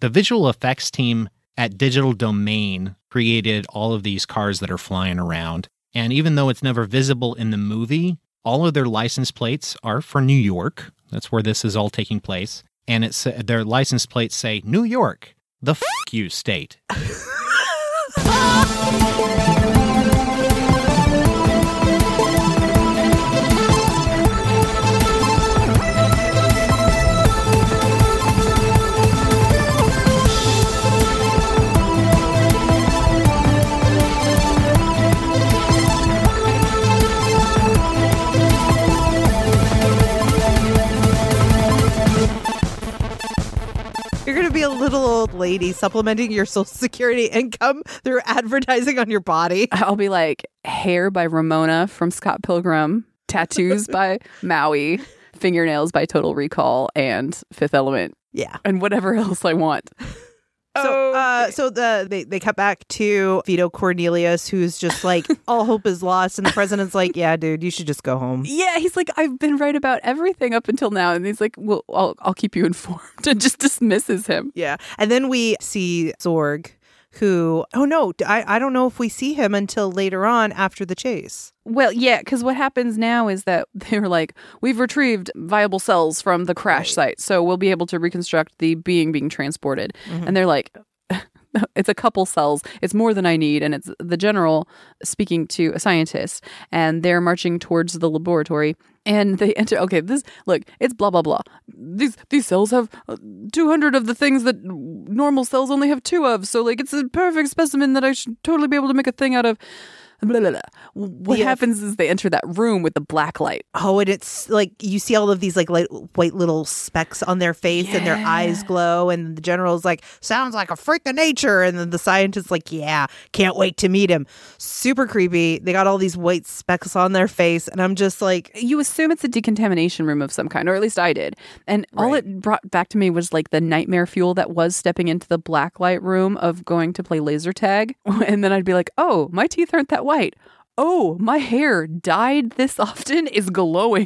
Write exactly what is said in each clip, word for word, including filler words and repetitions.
The visual effects team at Digital Domain created all of these cars that are flying around. And even though it's never visible in the movie, all of their license plates are for New York. That's where this is all taking place. And it's their license plates say, New York, the f*** you state. You're going to be a little old lady supplementing your Social Security income through advertising on your body. I'll be like, hair by Ramona from Scott Pilgrim, tattoos by Maui, fingernails by Total Recall, and Fifth Element. Yeah. And whatever else I want. So, uh, so the they, they cut back to Vito Cornelius, who's just like, all hope is lost. And the president's like, yeah, dude, you should just go home. Yeah, he's like, I've been right about everything up until now. And he's like, well, I'll, I'll keep you informed, and just dismisses him. Yeah. And then we see Zorg, who, oh no, I, I don't know if we see him until later on after the chase. Well, yeah, because what happens now is that they're like, we've retrieved viable cells from the crash Right. site, so we'll be able to reconstruct the being being transported. Mhm. And they're like, it's a couple cells. It's more than I need. And it's the general speaking to a scientist, and they're marching towards the laboratory. And they enter. Okay, this look. It's blah blah blah. These these cells have two hundred of the things that normal cells only have two of. So like, it's a perfect specimen that I should totally be able to make a thing out of. Blah, blah, blah. What Yeah. happens is they enter that room with the black light. Oh, and it's like you see all of these like light, white little specks on their face and their Yeah. eyes glow. And the general's like, sounds like a freak of nature. And then the scientist's like, yeah, can't wait to meet him. Super creepy. They got all these white specks on their face. And I'm just like, You assume it's a decontamination room of some kind, or at least I did. And all Right. it brought back to me was like the nightmare fuel that was stepping into the black light room of going to play laser tag. And then I'd be like, oh, my teeth aren't that white. Oh, my hair dyed this often is glowing.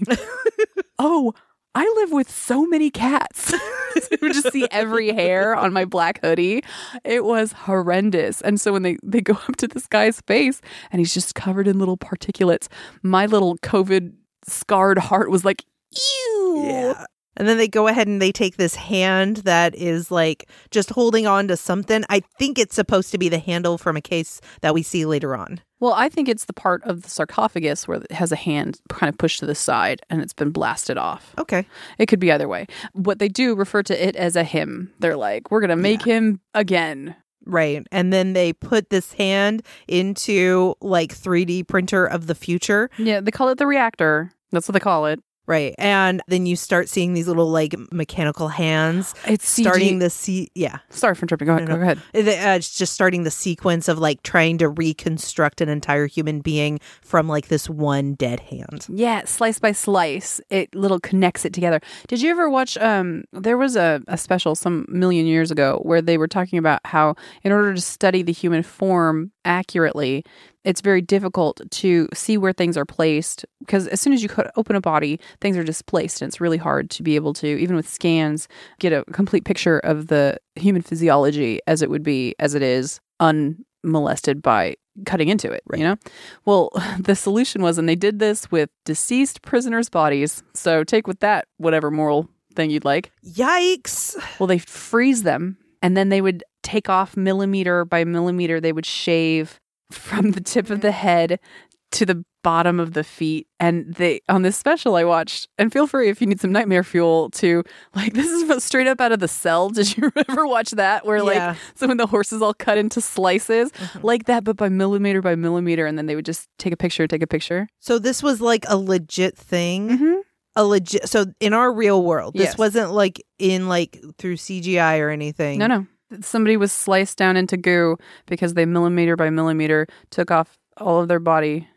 Oh, I live with so many cats. You would just see every hair on my black hoodie. It was horrendous. And so when they, they go up to this guy's face and he's just covered in little particulates, my little COVID scarred heart was like, ew. yeah. And then they go ahead and they take this hand that is like just holding on to something. I think it's supposed to be the handle from a case that we see later on. Well, I think it's the part of the sarcophagus where it has a hand kind of pushed to the side and it's been blasted off. Okay. It could be either way. What they do refer to it as a him. They're like, we're going to make him again. Right. And then they put this hand into like three D printer of the future. Yeah, they call it the reactor. That's what they call it. Right. And then you start seeing these little like mechanical hands It's C G. starting the se- yeah. Sorry for interrupting. Go ahead. No, no. Go ahead. It- uh, It's just starting the sequence of like trying to reconstruct an entire human being from like this one dead hand. Yeah, slice by slice, it little connects it together. Did you ever watch, um, there was a, a special some million years ago where they were talking about how in order to study the human form accurately, it's very difficult to see where things are placed because as soon as you cut open a body, things are displaced, and it's really hard to be able to, even with scans, get a complete picture of the human physiology as it would be, as it is, unmolested by cutting into it, Right. you know? Well, the solution was, and they did this with deceased prisoners' bodies, so take with that whatever moral thing you'd like. Yikes. Well, they freeze them, and then they would take off millimeter by millimeter. They would shave from the tip of the head to the bottom of the feet. And they, on this special I watched, and feel free if you need some nightmare fuel to, like, this is straight up out of The Cell. Did you ever watch that? Where, Yeah. like, so when the horses all cut into slices, like that, but by millimeter by millimeter, and then they would just take a picture, take a picture. So this was like a legit thing. Mm-hmm. A legit. So in our real world, this Yes. wasn't like in like through C G I or anything. No, no. Somebody was sliced down into goo because they millimeter by millimeter took off all of their body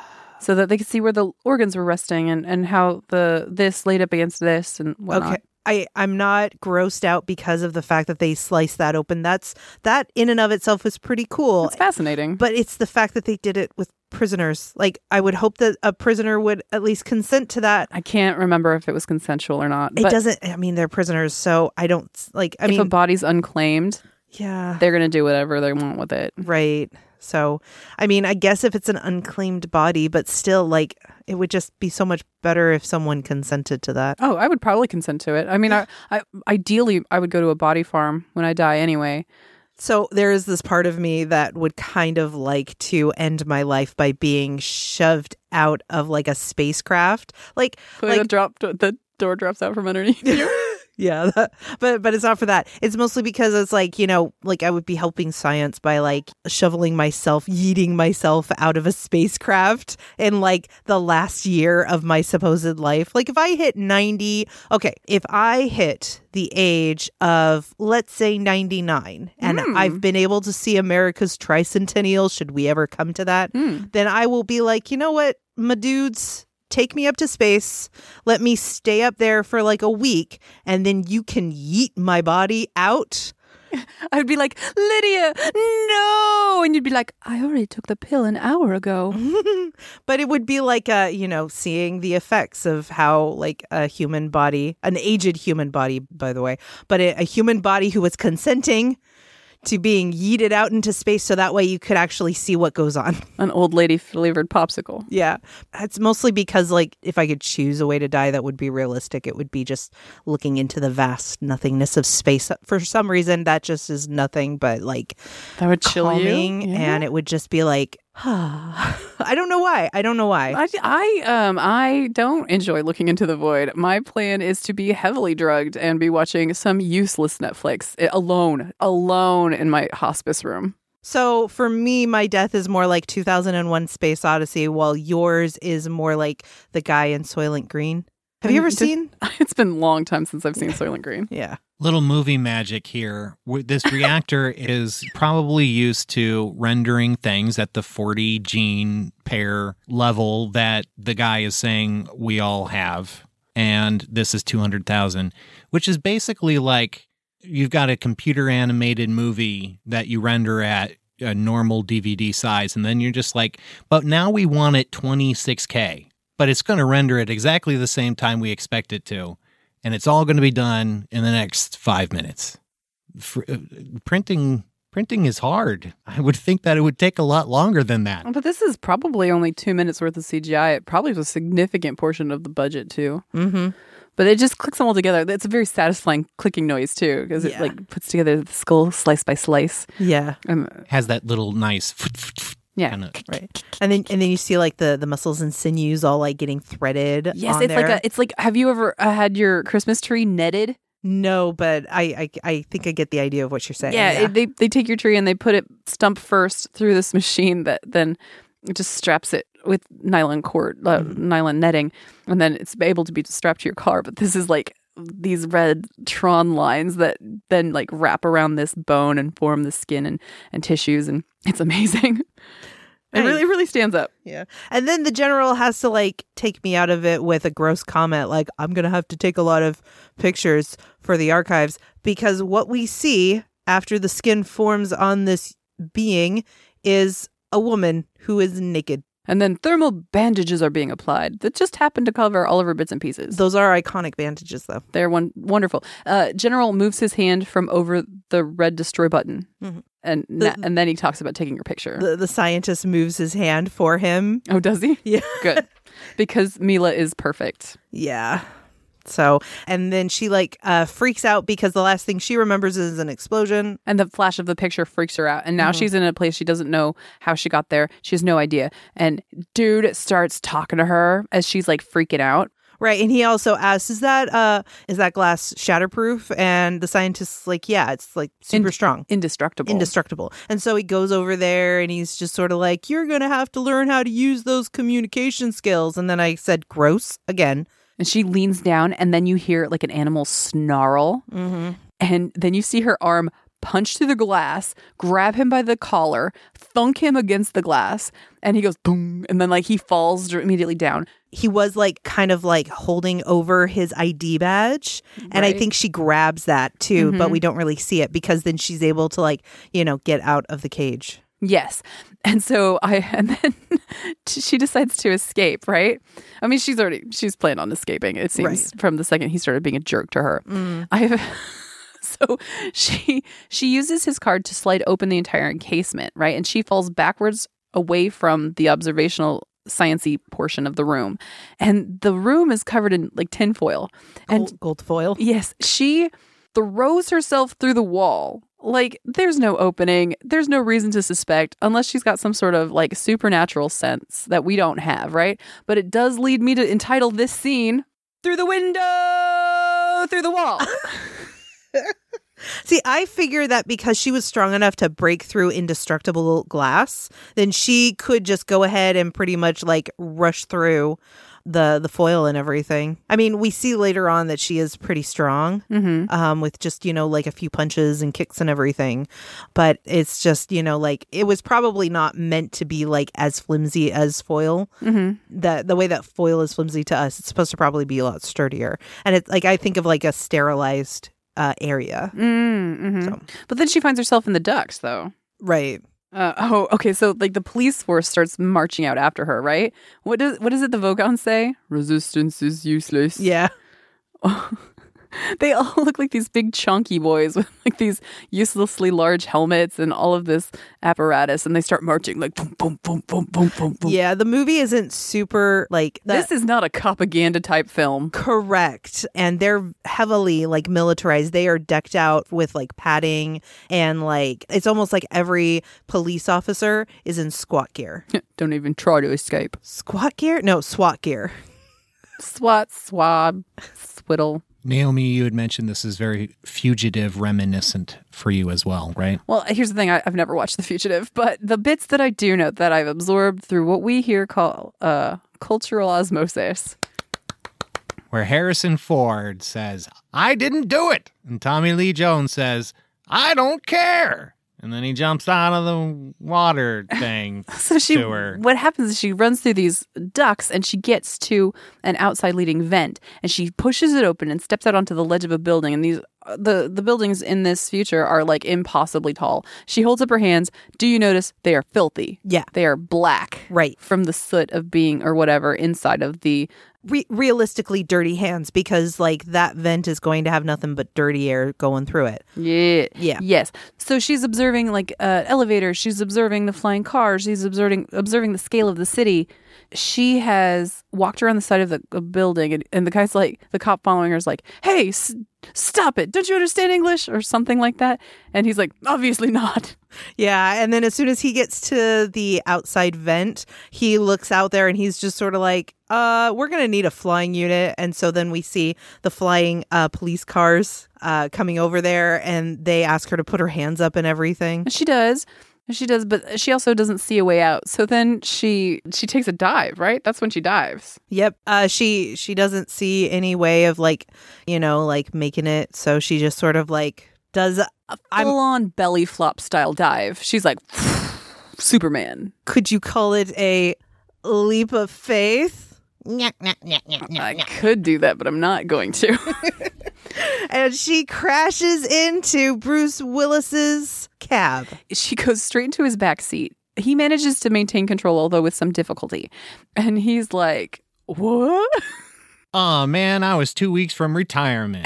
so that they could see where the organs were resting and, and how the this laid up against this and whatnot. Okay. I, I'm not grossed out because of the fact that they sliced that open. That's that in and of itself is pretty cool. It's fascinating. But it's the fact that they did it with prisoners. Like, I would hope that a prisoner would at least consent to that. I can't remember if it was consensual or not. It but doesn't, I mean, they're prisoners, so I don't, like, I if mean. a body's unclaimed, yeah. they're going to do whatever they want with it. Right. So, I mean, I guess if it's an unclaimed body, but still, like, it would just be so much better if someone consented to that. Oh, I would probably consent to it. I mean, I, I ideally, I would go to a body farm when I die anyway. So there is this part of me that would kind of like to end my life by being shoved out of like a spacecraft. Like, Like, like the, drop, the door drops out from underneath you. yeah, that, but but it's not for that. It's mostly because it's like, you know, like I would be helping science by like shoveling myself, yeeting myself out of a spacecraft in like the last year of my supposed life. Like if I hit ninety, okay, if I hit the age of, let's say, ninety-nine, and Mm. I've been able to see America's tricentennial, should we ever come to that, Mm. then I will be like, you know what, my dudes, take me up to space. Let me stay up there for like a week, and then you can yeet my body out. I'd be like, Lydia, no. And you'd be like, I already took the pill an hour ago. But it would be like, uh, you know, seeing the effects of how like a human body, an aged human body, by the way, but a, a human body who was consenting to being yeeted out into space so that way you could actually see what goes on. An old lady flavored popsicle. Yeah. It's mostly because, like, if I could choose a way to die that would be realistic, it would be just looking into the vast nothingness of space. For some reason, that just is nothing but, like, That would chill calming, you. Yeah. and it would just be like, I don't know why. I don't know why. I, I um I don't enjoy looking into the void. My plan is to be heavily drugged and be watching some useless Netflix eh, alone, alone in my hospice room. So for me, my death is more like two thousand one Space Odyssey, while yours is more like the guy in Soylent Green. Have you ever Did- seen? It's been a long time since I've seen Soylent Green. Yeah. Little movie magic here. W- This reactor is probably used to rendering things at the forty gene pair level that the guy is saying we all have. And this is two hundred thousand, which is basically like you've got a computer animated movie that you render at a normal D V D size. And then you're just like, but now we want it twenty-six K, but it's going to render at exactly the same time we expect it to. And it's all going to be done in the next five minutes. For, uh, printing printing is hard. I would think that it would take a lot longer than that. But this is probably only two minutes worth of C G I. It probably was a significant portion of the budget too. Mm-hmm. But it just clicks them all together. It's a very satisfying clicking noise too, because Yeah. it like puts together the skull slice by slice. Yeah. Um, Has that little nice yeah. kinda- Right. And then and then you see like the, the muscles and sinews all like getting threaded. Yes, on it's there. like a. It's like. Have you ever uh, had your Christmas tree netted? No, but I, I I think I get the idea of what you're saying. Yeah, It, they they take your tree and they put it stump first through this machine that then it just straps it with nylon cord, uh, Mhm. nylon netting, and then it's able to be strapped to your car. But this is like these red Tron lines that then like wrap around this bone and form the skin and, and tissues, and it's amazing. It really, Nice. it really stands up. Yeah. And then the general has to like take me out of it with a gross comment like, I'm going to have to take a lot of pictures for the archives, because what we see after the skin forms on this being is a woman who is naked. And then thermal bandages are being applied that just happen to cover all of her bits and pieces. Those are iconic bandages, though. They're one wonderful. Uh, General moves his hand from over the red destroy button, Mhm. and The- na- and then he talks about taking your picture. The, the scientist moves his hand for him. oh, does he? Yeah. Good, because Mila is perfect. Yeah. So, and then she like uh, freaks out because the last thing she remembers is an explosion. And the flash of the picture freaks her out. And now Mhm. she's in a place she doesn't know how she got there. She has no idea. And dude starts talking to her as she's like freaking out. Right. And he also asks, is that uh is that glass shatterproof? And the scientist's like, yeah, it's like super In- strong. Indestructible. Indestructible. And so he goes over there and he's just sort of like, you're going to have to learn how to use those communication skills. And then I said, gross again. and she leans down, and then you hear like an animal snarl. Mm-hmm. And then you see her arm punch through the glass, grab him by the collar, thunk him against the glass, and he goes boom. And then like he falls immediately down. He was like kind of like holding over his I D badge. And I Right. think she grabs that too, but Mhm. we don't really see it because then she's able to like, you know, get out of the cage. Yes. And so I, and then she decides to escape, right? I mean, she's already, she's planned on escaping, it seems, Right. from the second he started being a jerk to her. Mm. I have, so she, she uses his card to slide open the entire encasement, right? And she falls backwards away from the observational sciencey portion of the room. And the room is covered in like tinfoil. And Gold, gold foil. yes, she throws herself through the wall. Like, there's no opening. There's no reason to suspect unless she's got some sort of like supernatural sense that we don't have, right? But it does lead me to entitle this scene Through the Window, Through the Wall. See, I figure that because she was strong enough to break through indestructible glass, then she could just go ahead and pretty much like rush through the the foil and everything. I mean, we see later on that she is pretty strong, Mm-hmm. um, with just, you know, like a few punches and kicks and everything. But it's just, you know, like it was probably not meant to be like as flimsy as foil. Mm-hmm. That the way that foil is flimsy to us, it's supposed to probably be a lot sturdier. And it's like I think of like a sterilized uh, area. Mm-hmm. So. But then she finds herself in the ducks, though. Right. Uh, oh, okay. So, like, the police force starts marching out after her, right? What does what does it the Vogon say? Resistance is useless. Yeah. They all look like these big chunky boys with like these uselessly large helmets and all of this apparatus, and they start marching like boom, boom, boom, boom, boom, boom, boom. Yeah, the movie isn't super like that. This is not a propaganda type film. Correct. And they're heavily like militarized. They are decked out with like padding and like it's almost like every police officer is in squat gear. Don't even try to escape. Squat gear? No, SWAT gear. Swat, swab, swiddle. Naomi, you had mentioned this is very fugitive reminiscent for you as well, right? Well, here's the thing. I, I've never watched The Fugitive, but the bits that I do know that I've absorbed through what we here call uh, cultural osmosis. Where Harrison Ford says, I didn't do it. And Tommy Lee Jones says, I don't care. And then he jumps out of the water thing So she, to her. what happens is she runs through these ducts and she gets to an outside leading vent and she pushes it open and steps out onto the ledge of a building. And these, the, the buildings in this future are like impossibly tall. She holds up her hands. Do you notice they are filthy? Yeah. They are black. Right. From the soot of being or whatever inside of the Re- realistically dirty hands because like that vent is going to have nothing but dirty air going through it. Yeah. Yeah. Yes. So she's observing like uh, elevators. She's observing the flying cars. She's observing observing the scale of the city. She has walked around the side of the a building, and, and the guy's like, the cop following her is like, "Hey, s- stop it! Don't you understand English?" or something like that. And he's like, "Obviously not." Yeah, and then as soon as he gets to the outside vent, he looks out there and he's just sort of like, uh, we're going to need a flying unit. And so then we see the flying uh, police cars uh, coming over there and they ask her to put her hands up and everything. She does. She does, but she also doesn't see a way out. So then she she takes a dive, right? That's when she dives. Yep. Uh, she she doesn't see any way of like, you know, like making it. So she just sort of like does. I'm, Full on belly flop style dive. She's like, Superman. could you call it a leap of faith? I could do that, but I'm not going to. And she crashes into Bruce Willis's cab. She goes straight into his back seat. He manages to maintain control, although with some difficulty. And he's like, what? Oh, man, I was two weeks from retirement.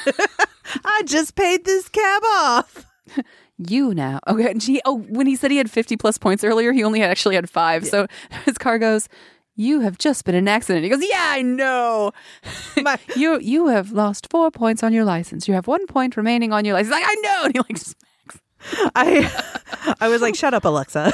I just paid this cab off. You now. Okay. And she, oh, when he said he had fifty plus points earlier, he only had actually had five. Yeah. So his car goes, you have just been in an accident. He goes, yeah, I know. My- you you have lost four points on your license. You have one point remaining on your license. He's like, I know. And he like smacks. I I was like, shut up, Alexa.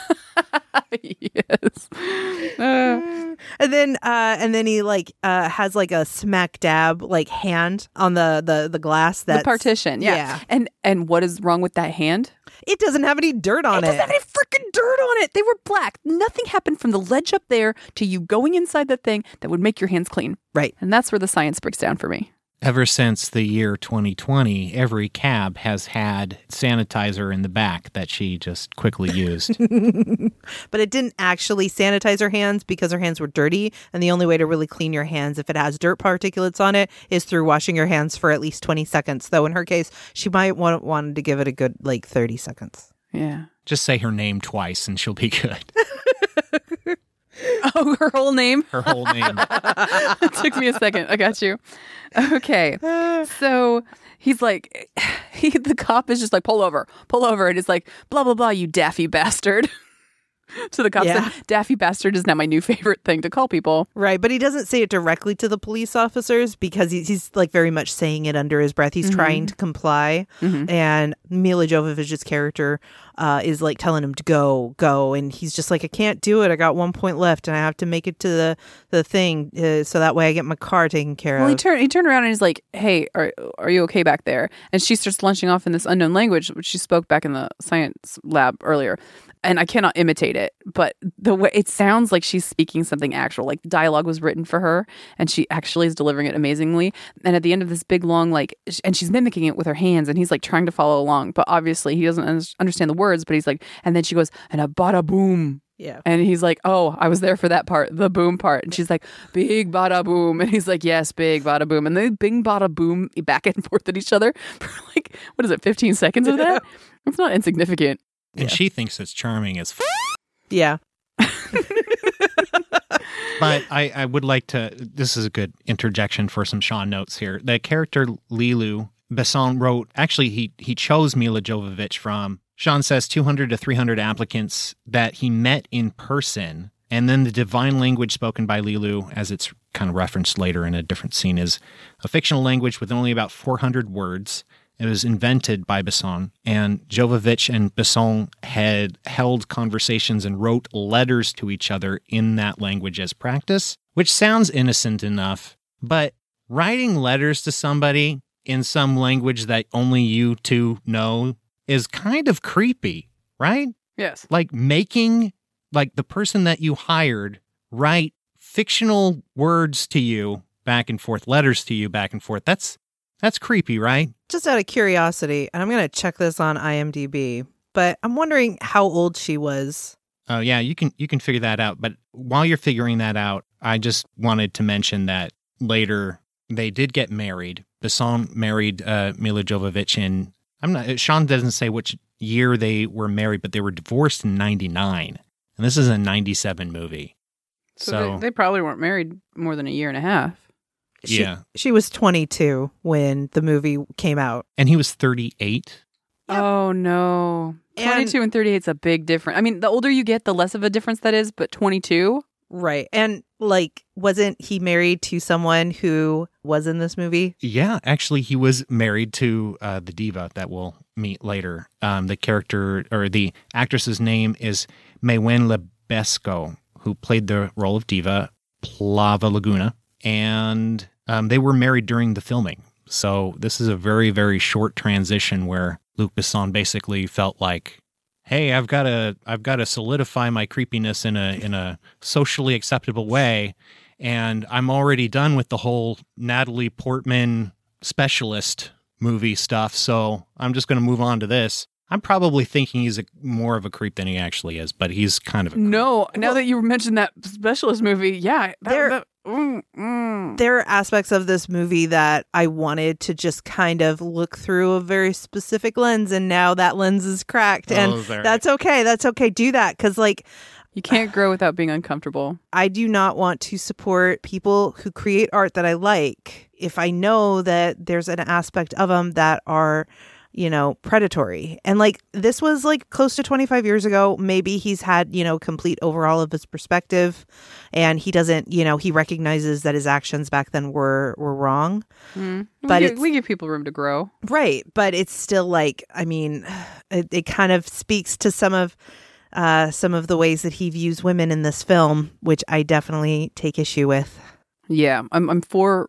Yes. Uh, and then uh and then he like uh has like a smack dab like hand on the the the glass that the partition. Yeah. yeah. And and what is wrong with that hand? It doesn't have any dirt on It it. doesn't have any freaking dirt on it. They were black. Nothing happened from the ledge up there to you going inside that thing that would make your hands clean. Right. And that's where the science breaks down for me. Ever since the year twenty twenty, every cab has had sanitizer in the back that she just quickly used. But it didn't actually sanitize her hands because her hands were dirty. And the only way to really clean your hands if it has dirt particulates on it is through washing your hands for at least twenty seconds. Though in her case, she might want wanted to give it a good like thirty seconds. Yeah. Just say her name twice and she'll be good. Oh, her whole name? Her whole name. It took me a second. I got you. Okay. So he's like, he, the cop is just like, pull over, pull over. And it's like, blah, blah, blah, you daffy bastard. To the cops. Yeah. Daffy bastard is now my new favorite thing to call people. Right, but he doesn't say it directly to the police officers because he's, he's like very much saying it under his breath. He's Mm-hmm. trying to comply, Mhm. and Mila Jovovich's character uh, is like telling him to go, go, and he's just like, I can't do it. I got one point left, and I have to make it to the the thing, uh, so that way I get my car taken care Well, of. he turned he turned around and he's like, "Hey, are are you okay back there?" And she starts lunching off in this unknown language, which she spoke back in the science lab earlier. And I cannot imitate it, but the way it sounds like she's speaking something actual, like dialogue was written for her, and she actually is delivering it amazingly. And at the end of this big long, like, sh- and she's mimicking it with her hands, and he's like trying to follow along, but obviously he doesn't un- understand the words. But he's like, and then she goes, and a bada boom. Yeah. And he's like, oh, I was there for that part, the boom part. And she's like, big bada boom. And he's like, yes, big bada boom. And they bing bada boom back and forth at each other for like, what is it, fifteen seconds of that? It's not insignificant. And Yeah. she thinks it's charming as f- Yeah. But I, I would like to, this is a good interjection for some Sean notes here. The character Lilu, Besson wrote, actually he, he chose Mila Jovovich from, Sean says, two hundred to three hundred applicants that he met in person. And then the divine language spoken by Lilu, as it's kind of referenced later in a different scene, is a fictional language with only about four hundred words. It was invented by Besson, and Jovovich and Besson had held conversations and wrote letters to each other in that language as practice, which sounds innocent enough, but writing letters to somebody in some language that only you two know is kind of creepy, right? Yes. Like making, like the person that you hired write fictional words to you back and forth, letters to you back and forth. That's That's creepy, right? Just out of curiosity, and I'm going to check this on IMDb, but I'm wondering how old she was. Oh yeah, you can you can figure that out. But while you're figuring that out, I just wanted to mention that later they did get married. Besson married uh, Mila Jovovich in, I'm not, Sean doesn't say which year they were married, but they were divorced in ninety-nine, and this is a ninety-seven movie. So, So, they, they probably weren't married more than a year and a half. She, yeah, She was twenty-two when the movie came out. and he was thirty-eight. Yep. Oh, no. And- twenty-two and thirty-eight is a big difference. I mean, the older you get, the less of a difference that is, but twenty-two? Right. And like, wasn't he married to someone who was in this movie? Yeah, actually, he was married to uh, the diva that we'll meet later. Um, the character or the actress's name is Maywen Lebesco, who played the role of diva Plava Laguna, and um, they were married during the filming. So this is a very, very short transition where Luc Besson basically felt like, "Hey, I've got to, I've got to solidify my creepiness in a in a socially acceptable way." And I'm already done with the whole Natalie Portman specialist movie stuff, so I'm just going to move on to this. I'm probably thinking he's a, more of a creep than he actually is, but he's kind of a creep. No, now Well- that you mentioned that specialist movie, yeah. That, There- that- mm, mm. There are aspects of this movie that I wanted to just kind of look through a very specific lens, and now that lens is cracked. And Oh, there. that's okay. That's okay. Do that. Because, like, You can't grow without being uncomfortable. I do not want to support people who create art that I like if I know that there's an aspect of them that are, you know, predatory. And like, this was like close to twenty-five years ago. Maybe he's had, you know, complete overhaul of his perspective, and he doesn't, you know, he recognizes that his actions back then were were wrong. Mm. But we, give, it's- we give people room to grow. Right. But it's still like, I mean, it, it kind of speaks to some of uh, some of the ways that he views women in this film, which I definitely take issue with. Yeah, I'm I'm for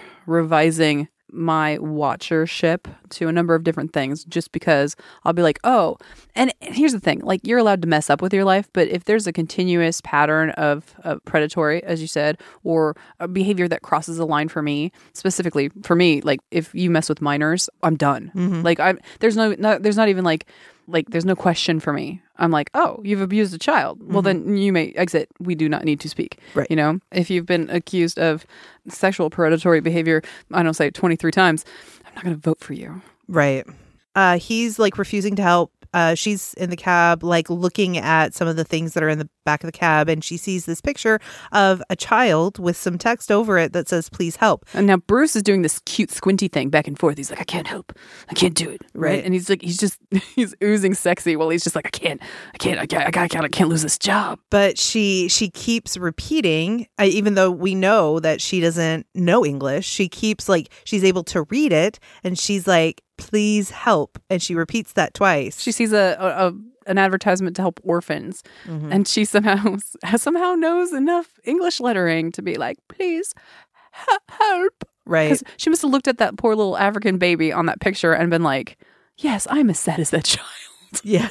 revising my watchership to a number of different things just because I'll be like, oh, and here's the thing, like you're allowed to mess up with your life, but if there's a continuous pattern of, of predatory, as you said, or a behavior that crosses a line for me, specifically for me, like if you mess with minors, I'm done. Mhm. Like I'm there's no, no there's not even like like there's no question for me. I'm like, oh, you've abused a child. Well, then you may exit. We do not need to speak. Right. You know, if you've been accused of sexual predatory behavior, I don't say twenty-three times, I'm not going to vote for you. Right. Uh, he's like refusing to help uh, she's in the cab, like looking at some of the things that are in the back of the cab, and she sees this picture of a child with some text over it that says, please help. And now Bruce is doing this cute squinty thing back and forth. He's like, I can't help. I can't do it. Right. Right. And he's like, he's just, he's oozing sexy while he's just like, I can't, I can't, I can't, I can't, I can't, I can't lose this job. But she she keeps repeating, uh, even though we know that she doesn't know English, she keeps like, she's able to read it, and she's like, please help. And she repeats that twice. She sees a, a, a an advertisement to help orphans, Mhm. and she somehow somehow knows enough English lettering to be like, please he- help. Right. Because she must have looked at that poor little African baby on that picture and been like, yes, I'm as sad as that child. Yeah.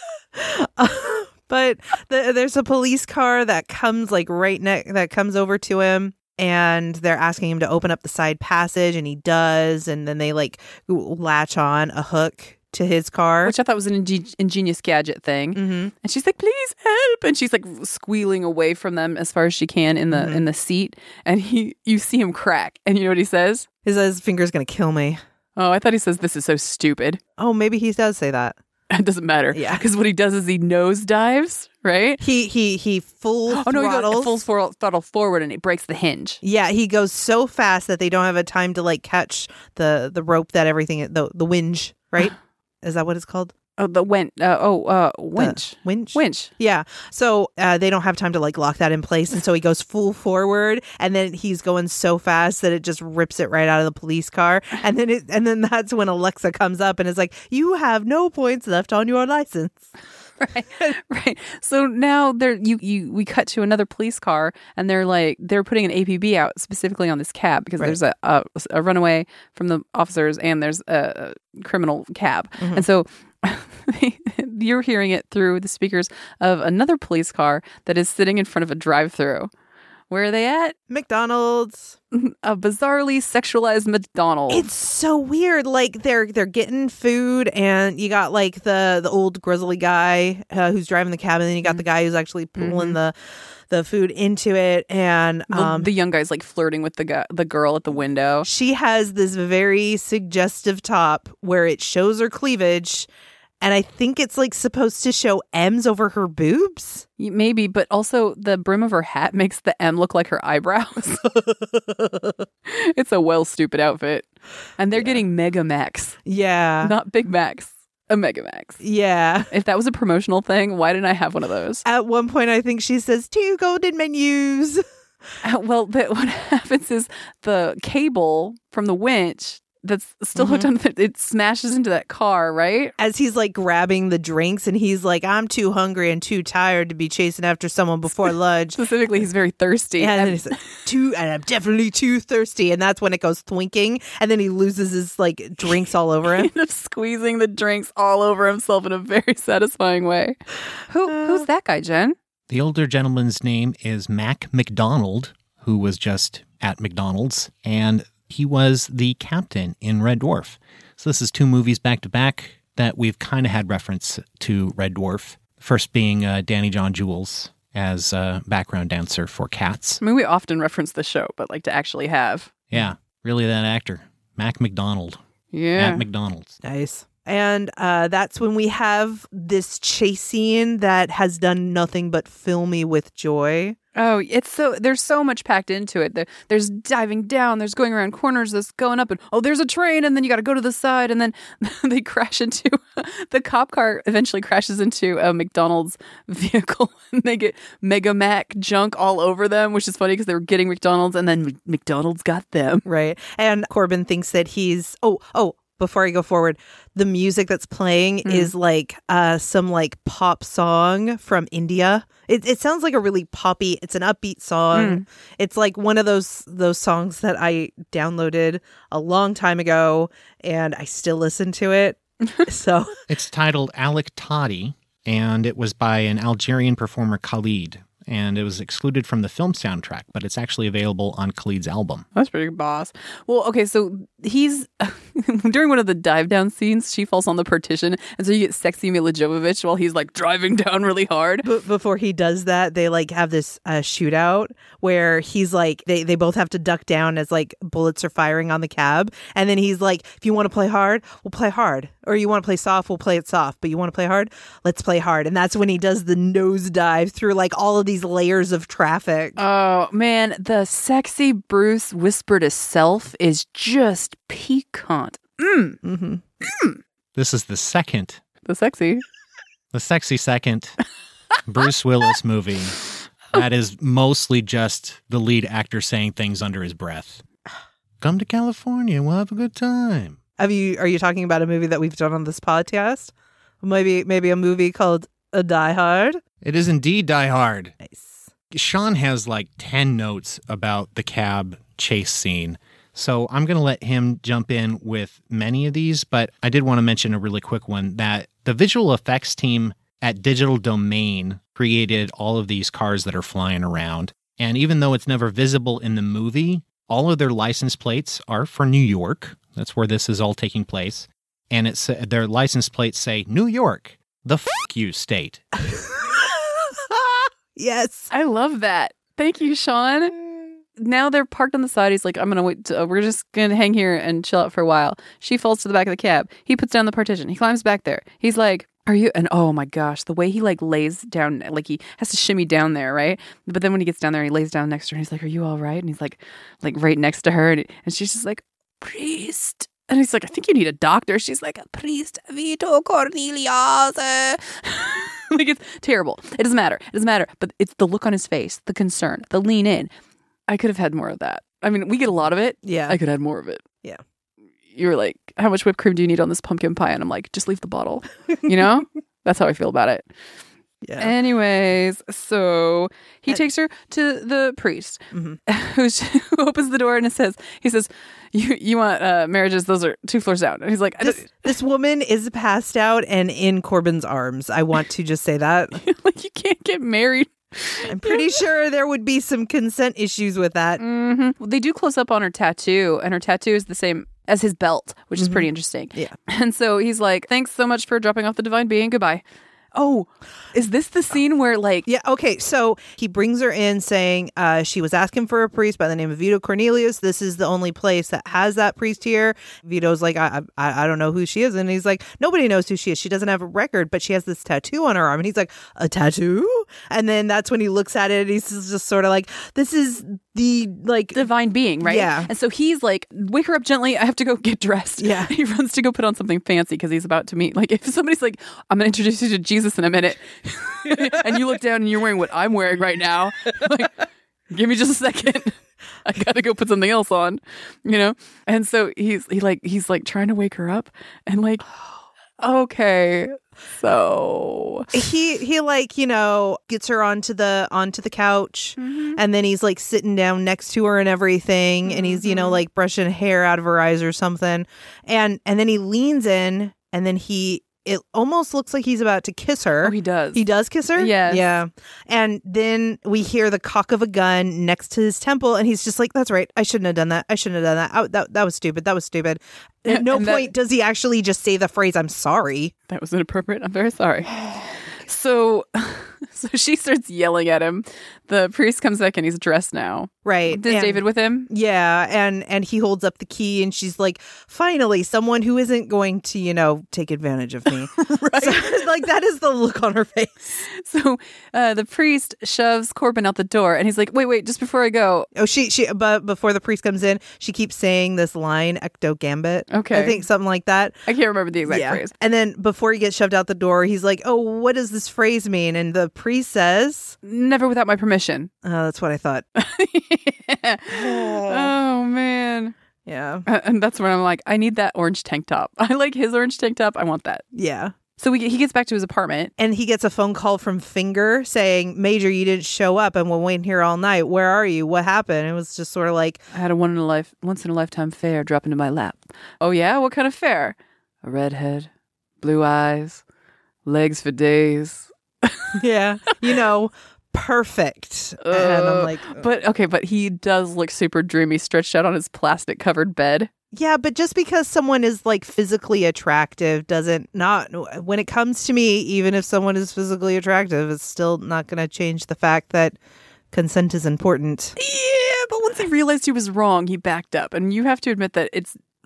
But the, there's a police car that comes like right next, that comes over to him, and they're asking him to open up the side passage, and he does. And then they like latch on a hook to his car. Which I thought was an ingen- ingenious gadget thing. Mhm. And she's like, please help. And she's like squealing away from them as far as she can in the Mhm. in the seat. And he, you see him crack. And you know what he says? His, his finger's going to kill me. Oh, I thought he says, this is so stupid. Oh, maybe he does say that. It doesn't matter. Yeah. Because what he does is he nose dives, right? He he he full Oh, no, he throttles. goes full for- throttle forward and it breaks the hinge. Yeah, he goes so fast that they don't have a time to like catch the the rope that everything the the winch, right? Is that what it's called? Oh, the went. Uh, oh, uh, The winch. winch. Winch. Yeah. So uh, they don't have time to like lock that in place, and so he goes full forward, and then he's going so fast that it just rips it right out of the police car, and then it and then that's when Alexa comes up and is like, "You have no points left on your license." Right, right. So now they're you you we cut to another police car, and they're like they're putting an A P B out specifically on this cab because Right. there's a, a a runaway from the officers and there's a, a criminal cab, Mhm. and so you're hearing it through the speakers of another police car that is sitting in front of a drive-through. Where are they at? McDonald's. A bizarrely sexualized McDonald's. It's so weird. Like they're they're getting food, and you got like the the old grizzly guy uh, who's driving the cab, and then you got the guy who's actually pulling Mhm. the the food into it, and the, um, the young guy's like flirting with the guy, the girl at the window. she has this very suggestive top where it shows her cleavage, and I think it's like supposed to show M's over her boobs. Maybe, but also the brim of her hat makes the M look like her eyebrows. It's a well stupid outfit. And they're Yeah. getting Mega Max, Yeah. not Big Macs, a Mega Max. Yeah. If that was a promotional thing, why didn't I have one of those? At one point, I think she says two golden menus. Uh, well, but what happens is the cable from the winch that's still hooked on, the, it smashes into that car, right? As he's like grabbing the drinks, and he's like, I'm too hungry and too tired to be chasing after someone before lunch. Specifically, he's very thirsty. And then And- he's like, too, and I'm definitely too thirsty. And that's when it goes twinking. And then he loses his like drinks all over He him. ended up squeezing the drinks all over himself in a very satisfying way. Who who's that guy, Jen? The older gentleman's name is Mac McDonald, who was just at McDonald's, and he was the captain in Red Dwarf. So this is two movies back to back that we've kind of had reference to Red Dwarf. First being uh, Danny John Jules as a background dancer for Cats. I mean, we often reference the show, but like to actually have. Yeah, really that actor, Mac McDonald Yeah. at McDonald's. Nice. And uh, that's when we have this chase scene that has done nothing but fill me with joy. Oh, it's so there's so much packed into it. There, there's diving down, there's going around corners, there's going up, and oh, there's a train, and then you got to go to the side, and then they crash into the cop car. Eventually, crashes into a McDonald's vehicle, and they get Mega Mac junk all over them, which is funny because they were getting McDonald's, and then McDonald's got them. Right. And Corbin thinks that he's, oh, oh, before I go forward, the music that's playing Mm. is like uh, some like pop song from India. It, it sounds like a really poppy, it's an upbeat song. Mm. It's like one of those those songs that I downloaded a long time ago, and I still listen to it. So It's titled Alec Toddy, and it was by an Algerian performer, Khalid. And it was excluded from the film soundtrack, but it's actually available on Khalid's album. That's pretty boss. Well, okay, so he's during one of the dive down scenes, she falls on the partition, and so you get sexy Mila Jovovich while he's like driving down really hard. But before he does that, they like have this uh, shootout where he's like, they, they both have to duck down as like bullets are firing on the cab. And then he's like, if you want to play hard, we'll play hard. Or you want to play soft, we'll play it soft. But you want to play hard? Let's play hard. And that's when he does the nosedive through like all of these layers of traffic. Oh, man. The sexy Bruce whisper to self is just piquant. Mm. Mm-hmm. Mm. This is the second, The sexy. the sexy second Bruce Willis movie that is mostly just the lead actor saying things under his breath. Come to California, we'll have a good time. Have you? Are you talking about a movie that we've done on this podcast? Maybe, maybe a movie called A Die Hard. It is indeed Die Hard. Nice. Sean has like ten notes about the cab chase scene. So I'm going to let him jump in with many of these, but I did want to mention a really quick one that the visual effects team at Digital Domain created all of these cars that are flying around. And even though it's never visible in the movie, all of their license plates are for New York. That's where this is all taking place. And it's their license plates say, New York, the f*** you state. Yes. I love that. Thank you, Sean. Now they're parked on the side. He's like, I'm going to wait. To, uh, we're just going to hang here and chill out for a while. She falls to the back of the cab. He puts down the partition. He climbs back there. He's like, are you? And oh my gosh, the way he like lays down, like he has to shimmy down there, right? But then when he gets down there, he lays down next to her and he's like, are you all right? And he's like, like right next to her. And, and she's just like, priest. And he's like, I think you need a doctor. She's like, priest Vito Cornelius. Like, it's terrible. It doesn't matter. It doesn't matter. But it's the look on his face, the concern, the lean in. I could have had more of that. I mean, we get a lot of it. Yeah. I could add more of it. Yeah. You were like, how much whipped cream do you need on this pumpkin pie? And I'm like, just leave the bottle. You know? That's how I feel about it. Yeah. Anyways, so he And- takes her to the priest, Mm-hmm. who's, who opens the door and it says, he says, you you want uh, marriages? Those are two floors down. And he's like, I This, don't- this woman is passed out and in Corbin's arms. I want to just say that. like, you can't get married. I'm pretty sure there would be some consent issues with that. Mm-hmm. Well, they do close up on her tattoo, and her tattoo is the same as his belt, which is Mhm. pretty interesting. Yeah. And so he's like, thanks so much for dropping off the divine being. Goodbye. Oh, is this the scene where like... Yeah, okay. So he brings her in saying uh, she was asking for a priest by the name of Vito Cornelius. This is the only place that has that priest here. Vito's like, I, I I don't know who she is. And he's like, nobody knows who she is. She doesn't have a record, but she has this tattoo on her arm. And he's like, a tattoo? And then that's when he looks at it. And he's just sort of like, this is the like... divine being, right? Yeah. And so he's like, wake her up gently. I have to go get dressed. Yeah. He runs to go put on something fancy because he's about to meet. Like if somebody's like, I'm going to introduce you to Jesus in a minute. And you look down and you're wearing what I'm wearing right now. Like, give me just a second. I got to go put something else on, you know? And so he's, he like, he's like trying to wake her up and like, okay. So he he like, you know, gets her onto the onto the couch. Mhm. And then he's like sitting down next to her and everything. And he's, you know, Mhm. like brushing hair out of her eyes or something. And and then he leans in and then he it almost looks like he's about to kiss her. oh, he does. He does kiss her? Yes. Yeah. And then we hear the cock of a gun next to his temple. And he's just like, that's right. I shouldn't have done that. I shouldn't have done that. I, that, that was stupid. That was stupid. At no And that- point does he actually just say the phrase, I'm sorry. That was inappropriate. I'm very sorry. So, so she starts yelling at him. The priest comes back and he's dressed now. Right. Is And- David with him? Yeah, and and he holds up the key, and she's like, "Finally, someone who isn't going to, you know, take advantage of me." Right. So, like that is the look on her face. So uh, the priest shoves Corbin out the door, and he's like, "Wait, wait! Just before I go, Oh, she she. But before the priest comes in, she keeps saying this line, "Ecto Gambit." Okay. I think something like that. I can't remember the exact yeah. phrase." And then before he gets shoved out the door, he's like, "Oh, what does this phrase mean?" And the priest says, Never without my permission. "Oh, that's what I thought." Oh man. Yeah, Uh, And that's when I'm like, I need that orange tank top. I like his orange tank top. I want that. yeah. So we, he gets back to his apartment. And he gets a phone call from Finger saying, "Major, you didn't show up, and we're waiting here all night. Where are you? What happened?" It was just sort of like, I had a one in a life, once in a lifetime fare drop into my lap. Oh yeah, what kind of fare? A redhead, blue eyes, legs for days. yeah, you know, perfect. and Uh, I'm like, But okay, but he does look super dreamy, stretched out on his plastic covered bed. yeah, but just because someone is like physically attractive doesn't not when it comes to me, even if someone is physically attractive, it's still not going to change the fact that consent is important. Yeah, but once he realized he was wrong, he backed up. And you have to admit that it's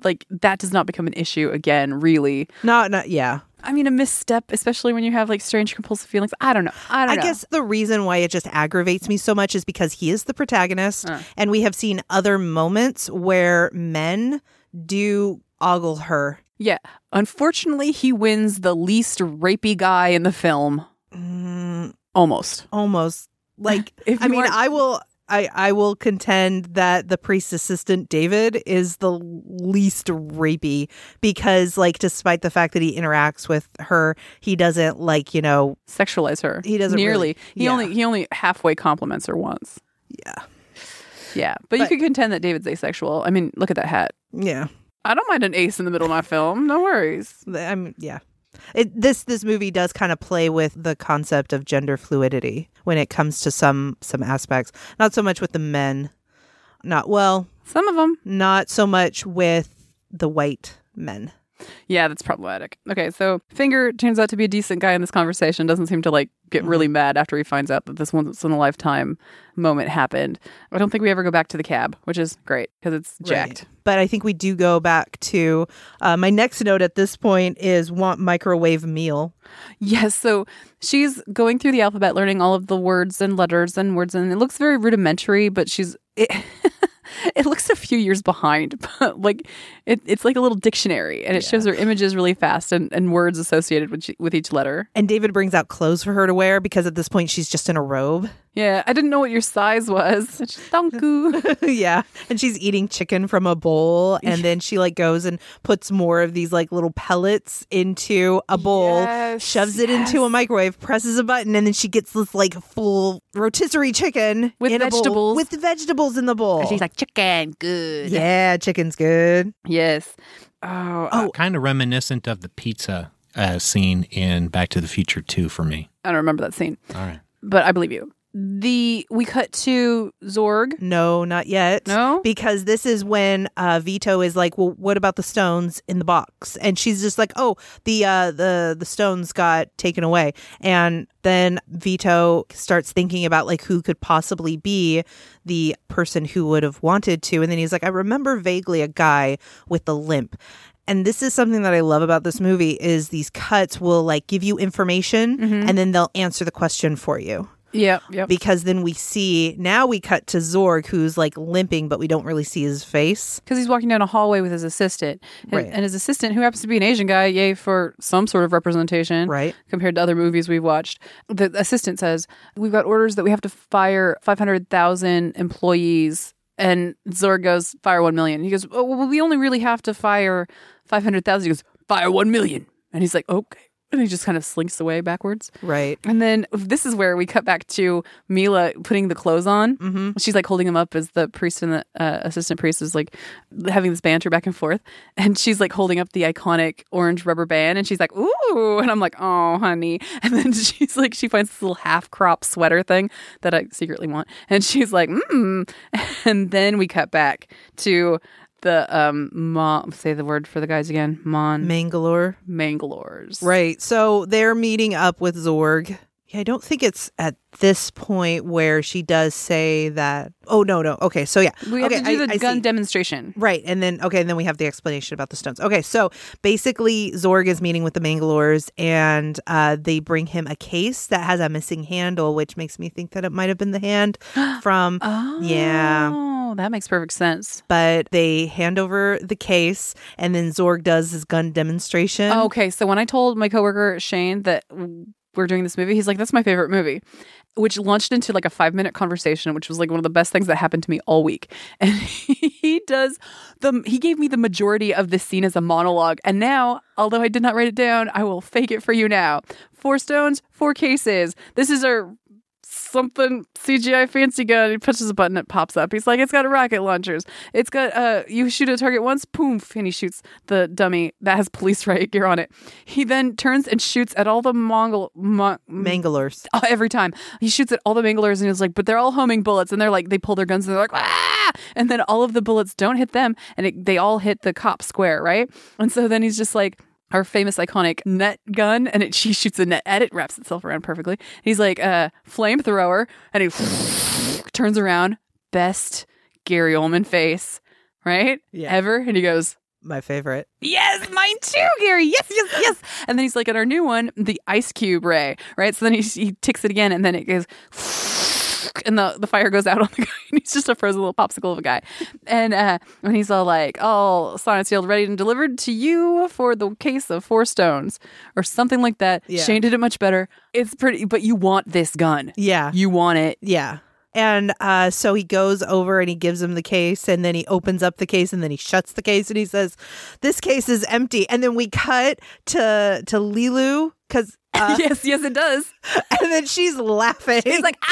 like that does not become an issue again, really. Not, not, yeah. I mean, a misstep, especially when you have like strange compulsive feelings. I don't know. I don't I know. guess the reason why it just aggravates me so much is because he is the protagonist, Uh. and we have seen other moments where men do ogle her. Yeah. Unfortunately, he wins the least rapey guy in the film. Mm, Almost. almost. Like, If I you mean, weren't- I will... I, I will contend that the priest assistant David is the least rapey because, like, despite the fact that he interacts with her, he doesn't, like, you know, Sexualize her. He doesn't nearly. really- he yeah. only he only halfway compliments her once. yeah, Yeah, but, you But- could contend that David's asexual. I mean, look at that hat. yeah. I don't mind an ace in the middle of my film. No worries. I'm yeah. It, this this movie does kind of play with the concept of gender fluidity when it comes to some some aspects. Not so much with the men. Not well, Some of them. not so much with the white men. Yeah, that's problematic. Okay, so Finger turns out to be a decent guy in this conversation. Doesn't seem to like get really mad after he finds out that this once in a lifetime moment happened. I don't think we ever go back to the cab, which is great because it's jacked. Right. But I think we do go back to uh, my next note at this point is want microwave meal. Yes, so she's going through the alphabet, learning all of the words and letters and words, and it looks very rudimentary, but she's it, it looks a few years behind. But like it, it's like a little dictionary, and it Yeah. shows her images really fast and, and words associated with with each letter. And David brings out clothes for her to wear because at this point she's just in a robe. Yeah, I didn't know what your size was. Thank you. Yeah. And she's eating chicken from a bowl. And then she like goes and puts more of these like little pellets into a bowl, Yes, shoves it into a yes. microwave, presses a button, and then she gets this like full rotisserie chicken With in a bowl vegetables. with the vegetables in the bowl. And she's like, chicken, good. yeah, chicken's good. Yes. Oh, Oh. Kind of reminiscent of the pizza uh, scene in Back to the Future two for me. I don't remember that scene, All right. but I believe you. The we cut to Zorg. No, not yet. No? Because this is when uh, Vito is like, well, what about the stones in the box? And she's just like, oh, the uh, the the stones got taken away. And then Vito starts thinking about like who could possibly be the person who would have wanted to. And then he's like, I remember vaguely a guy with a limp. And this is something that I love about this movie is these cuts will like give you information and then they'll answer the question for you. Yep, yep. Because then we see, now we cut to Zorg, who's like limping, but we don't really see his face. Because he's walking down a hallway with his assistant. And, Right. and his assistant, who happens to be an Asian guy, yay for some sort of representation. Right. Compared to other movies we've watched. The assistant says, we've got orders that we have to fire five hundred thousand employees. And Zorg goes, fire one million. He goes, oh, well, we only really have to fire five hundred thousand. He goes, fire one million. And he's like, okay. And he just kind of slinks away backwards. Right. And then this is where we cut back to Mila putting the clothes on. Mm-hmm. She's like holding him up as the priest and the uh, assistant priest is like having this banter back and forth. And she's like holding up the iconic orange rubber band. And she's like, ooh. And I'm like, oh, honey. And then she's like, she finds this little half crop sweater thing that I secretly want. And she's like, mm. And then we cut back to the, um, mom, say the word for the guys again, Mon. Mangalore. Mangalores. Right. So they're meeting up with Zorg. Yeah, I don't think it's at this point where she does say that. Oh, no, no. Okay. So, yeah. We have okay, to do I- the I gun see. demonstration. Right. And then, okay, and then we have the explanation about the stones. Okay, so basically, Zorg is meeting with the Mangalores, and uh, they bring him a case that has a missing handle, which makes me think that it might have been the hand from. Oh, Yeah. that makes perfect sense. But they hand over the case, and then Zorg does his gun demonstration. Oh, okay, so when I told my coworker Shane that we're doing this movie, he's like, "That's my favorite movie," which launched into like a five minute conversation, which was like one of the best things that happened to me all week. And he does the he gave me the majority of this scene as a monologue, and now, although I did not write it down, I will fake it for you now. Four stones, four cases. This is our something C G I fancy gun. He pushes a button, it pops up. He's like, it's got rocket launchers. It's got uh you shoot a target once, poof, and he shoots the dummy that has police riot gear on it. He then turns and shoots at all the Mongol Mo- Mangalores. oh, every time. He shoots at all the Mangalores and he's like, but they're all homing bullets, and they're like, they pull their guns and they're like, ah, and then all of the bullets don't hit them, and it, they all hit the cop square, right? And so then he's just like, our famous iconic net gun, and it, she shoots a net at it, wraps itself around perfectly. He's like a uh, flamethrower, and he turns around, best Gary Oldman face, right? Yeah. Ever, and he goes, My favorite. Yes, mine too, Gary. Yes, yes, yes. And then he's like, in our new one, the ice cube ray, right? So then he, he ticks it again, and then it goes, and the, the fire goes out on the guy, and he's just a frozen little popsicle of a guy. And uh, when he's all like, oh, signed, sealed, ready, and delivered to you for the case of four stones, or something like that. Yeah. Shane did it much better. It's pretty, but you want this gun. Yeah. You want it. Yeah. And uh, so he goes over and he gives him the case, and then he opens up the case, and then he shuts the case, and he says, this case is empty. And then we cut to to Lilu, because uh, yes, yes, it does. and then she's laughing. He's like,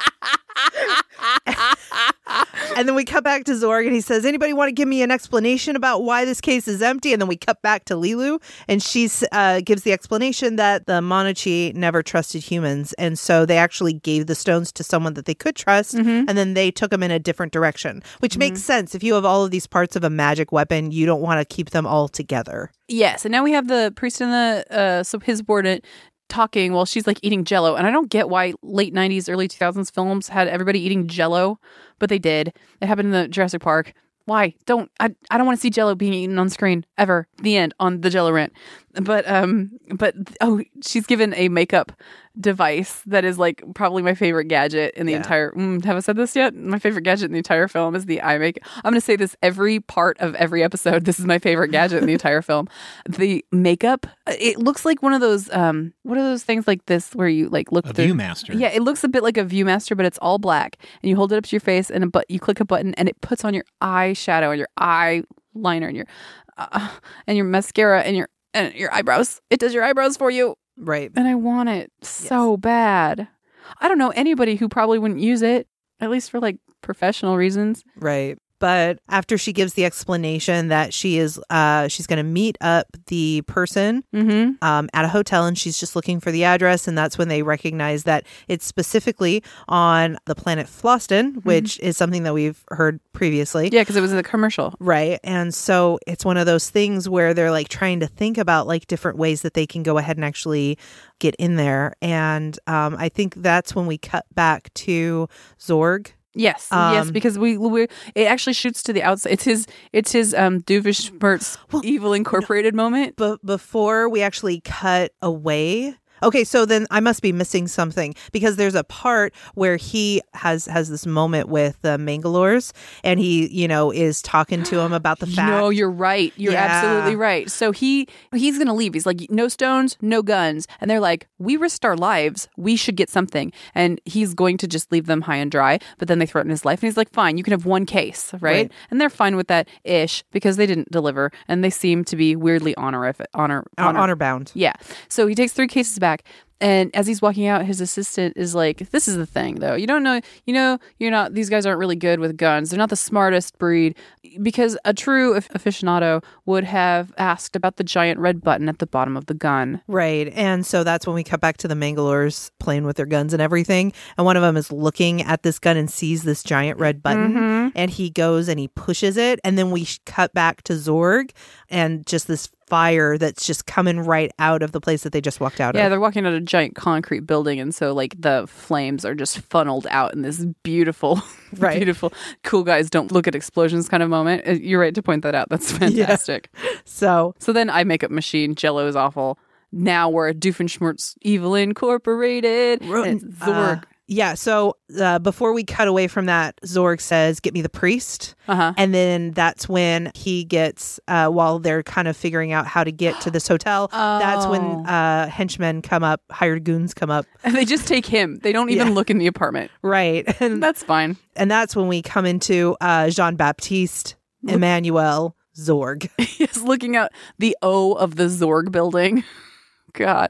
and then we cut back to Zorg, and he says, anybody want to give me an explanation about why this case is empty? And then we cut back to Lilu, and she uh, gives the explanation that the Monarchy never trusted humans, and so they actually gave the stones to someone that they could trust, mm-hmm. and then they took them in a different direction, which mm-hmm. makes sense. If you have all of these parts of a magic weapon, you don't want to keep them all together. yes, and now we have the priest and the uh, so his subordinate talking while she's like eating Jello, and I don't get why late nineties, early two thousands films had everybody eating Jello, but they did. It happened in the Jurassic Park. Why? Don't I? I don't want to see Jello being eaten on screen ever. The end on the Jello rant. But um, but oh, she's given a makeup device that is like probably my favorite gadget in the Yeah. entire. Mm, have I said this yet? My favorite gadget in the entire film is the eye makeup. I'm going to say this every part of every episode. This is my favorite gadget in the entire film. The makeup. It looks like one of those. Um, what are those things like this where you like look A through? Viewmaster. Yeah, it looks a bit like a Viewmaster, but it's all black, and you hold it up to your face, and a but you click a button, and it puts on your eyeshadow and your eyeliner and your uh, and your mascara and your and your eyebrows. It does your eyebrows for you, Right. and I want it so bad. I don't know anybody who probably wouldn't use it, at least for like professional reasons. Right. But after she gives the explanation that she is, uh, she's going to meet up the person Mm-hmm. um, at a hotel, and she's just looking for the address, and that's when they recognize that it's specifically on the planet Floston, which is something that we've heard previously. Yeah, because it was in the commercial. Right. And so it's one of those things where they're like trying to think about like different ways that they can go ahead and actually get in there. And um, I think that's when we cut back to Zorg. Yes, Um, yes, because we we it actually shoots to the outside. It's his it's his um Doofenshmirtz Well, Evil Incorporated moment. But before we actually cut away. Okay, so then I must be missing something, because there's a part where he has has this moment with the Mangalores, and he, you know, is talking to him about the fact. No, you're right. You're Yeah. absolutely right. So he he's gonna leave. He's like, no stones, no guns, and they're like, we risked our lives. We should get something, and he's going to just leave them high and dry. But then they threaten his life, and he's like, fine, you can have one case, right? Right. And they're fine with that ish because they didn't deliver, and they seem to be weirdly honorific, honor, honor, honor bound. Yeah. So he takes three cases back. And as he's walking out, his assistant is like, this is the thing, though. You don't know, you know, you're not, these guys aren't really good with guns. They're not the smartest breed, because a true af- aficionado would have asked about the giant red button at the bottom of the gun. Right. And so that's when we cut back to the Mangalores playing with their guns and everything. And one of them is looking at this gun and sees this giant red button. Mm-hmm. And he goes and he pushes it. And then we sh- cut back to Zorg and just this fire that's just coming right out of the place that they just walked out Yeah, of. they're walking out a giant concrete building, and so like the flames are just funneled out in this beautiful, Right. beautiful, cool guys don't look at explosions kind of moment. Uh, You're right to point that out. That's fantastic. So So then I Makeup Machine, Jello is awful. Now we're at Doofenshmirtz Evil Incorporated. And it's Zorg. Uh, yeah. So uh, before we cut away from that, Zorg says, get me the priest. Uh-huh. And then that's when he gets, uh, while they're kind of figuring out how to get to this hotel, that's when Oh. uh, henchmen come up, hired goons come up. And they just take him. They don't even Yeah. look in the apartment. Right. And, That's fine. and that's when we come into uh, Jean-Baptiste Emmanuel Zorg. He's looking out the O of the Zorg building. God.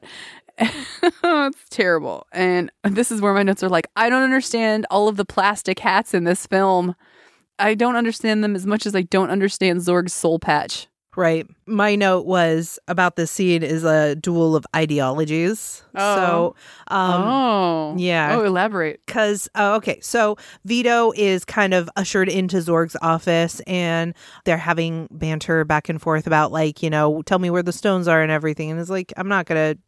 It's terrible. And this is where my notes are like, I don't understand all of the plastic hats in this film. I don't understand them as much as I don't understand Zorg's soul patch. Right. My note was about this scene is a duel of ideologies. Oh. So, um, oh. yeah. Oh, elaborate. Because, uh, okay, so Vito is kind of ushered into Zorg's office, and they're having banter back and forth about, like, you know, tell me where the stones are and everything. And it's like, I'm not going to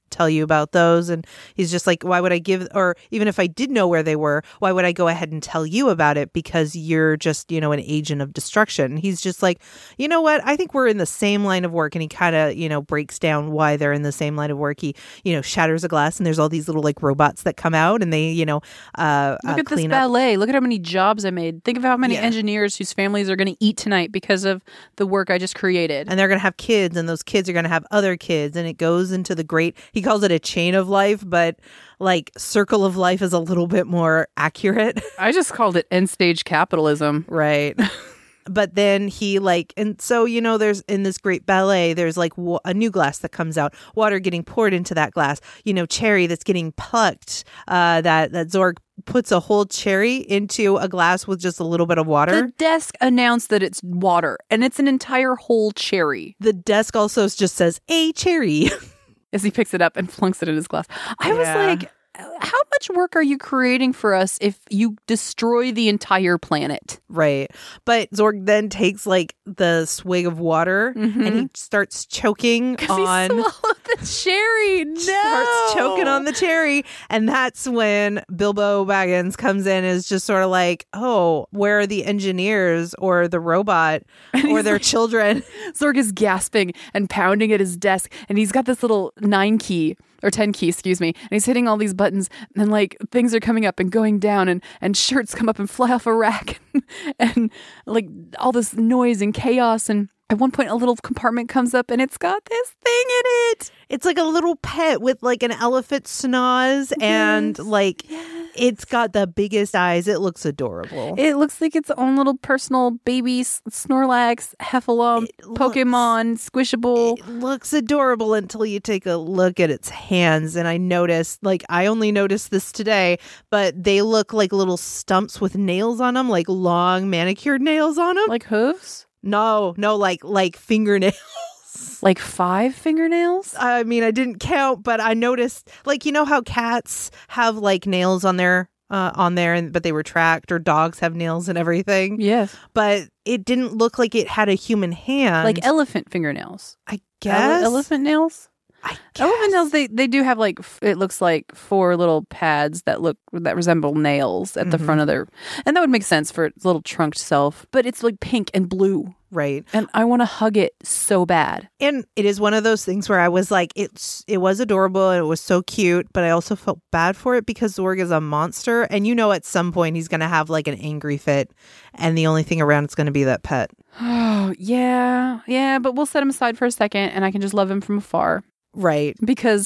tell you about those. And he's just like, why would I give, or even if I did know where they were, why would I go ahead and tell you about it? Because you're just, you know, an agent of destruction. He's just like, you know what? I think we're in the same line of work. And he kind of, you know, breaks down why they're in the same line of work. He, you know, shatters a glass and there's all these little like robots that come out and they, you know, uh, Look uh, at this clean up. ballet. Look at how many jobs I made. Think of how many Yeah. engineers whose families are going to eat tonight because of the work I just created. And they're going to have kids, and those kids are going to have other kids. And it goes into the great, he calls it a chain of life, but like circle of life is a little bit more accurate. I just called it end stage capitalism. Right. But then he like, and so, you know, there's in this great ballet, there's like wa- a new glass that comes out, water getting poured into that glass, you know, cherry that's getting plucked, uh, that, that Zorg puts a whole cherry into a glass with just a little bit of water. The desk announced that it's water, and it's an entire whole cherry. The desk also just says, a cherry. As he picks it up and flunks it in his glass. I was Yeah. like, how much work are you creating for us if you destroy the entire planet? Right. But Zorg then takes like the swig of water Mhm. and he starts choking on He swallowed the cherry. No. starts choking on the cherry. And that's when Bilbo Baggins comes in and is just sort of like, oh, where are the engineers or the robot or he's their like- children? Zorg is gasping and pounding at his desk, and he's got this little nine key or ten key, excuse me, and he's hitting all these buttons, and like things are coming up and going down, and and shirts come up and fly off a rack, and like all this noise and chaos. And at one point, a little compartment comes up, and it's got this thing in it. It's like a little pet with like an elephant schnoz and Yes. like it's got the biggest eyes. It looks adorable. It looks like its own little personal baby S- Snorlax, Heffalump, It looks- Pokemon, Squishable. It looks adorable until you take a look at its hands. And I noticed, like, I only noticed this today, but they look like little stumps with nails on them, like long manicured nails on them. Like hooves? no, no, like like fingernails. Like five fingernails? I mean, I didn't count, but I noticed, like, you know how cats have like nails on their uh, on there, and but they were tracked, or dogs have nails and everything. Yes. But it didn't look like it had a human hand. Like elephant fingernails. I Ele- guess elephant nails? I Elephant guess. nails, they, they do have like, f- it looks like four little pads that look, that resemble nails at the Mhm. front of their, and that would make sense for its little trunked self, but it's like pink and blue. Right. And I want to hug it so bad. And it is one of those things where I was like, it's it was adorable and it was so cute, but I also felt bad for it because Zorg is a monster, and you know at some point he's going to have like an angry fit, and the only thing around is going to be that pet. Oh, yeah. Yeah, but we'll set him aside for a second and I can just love him from afar. Right. Because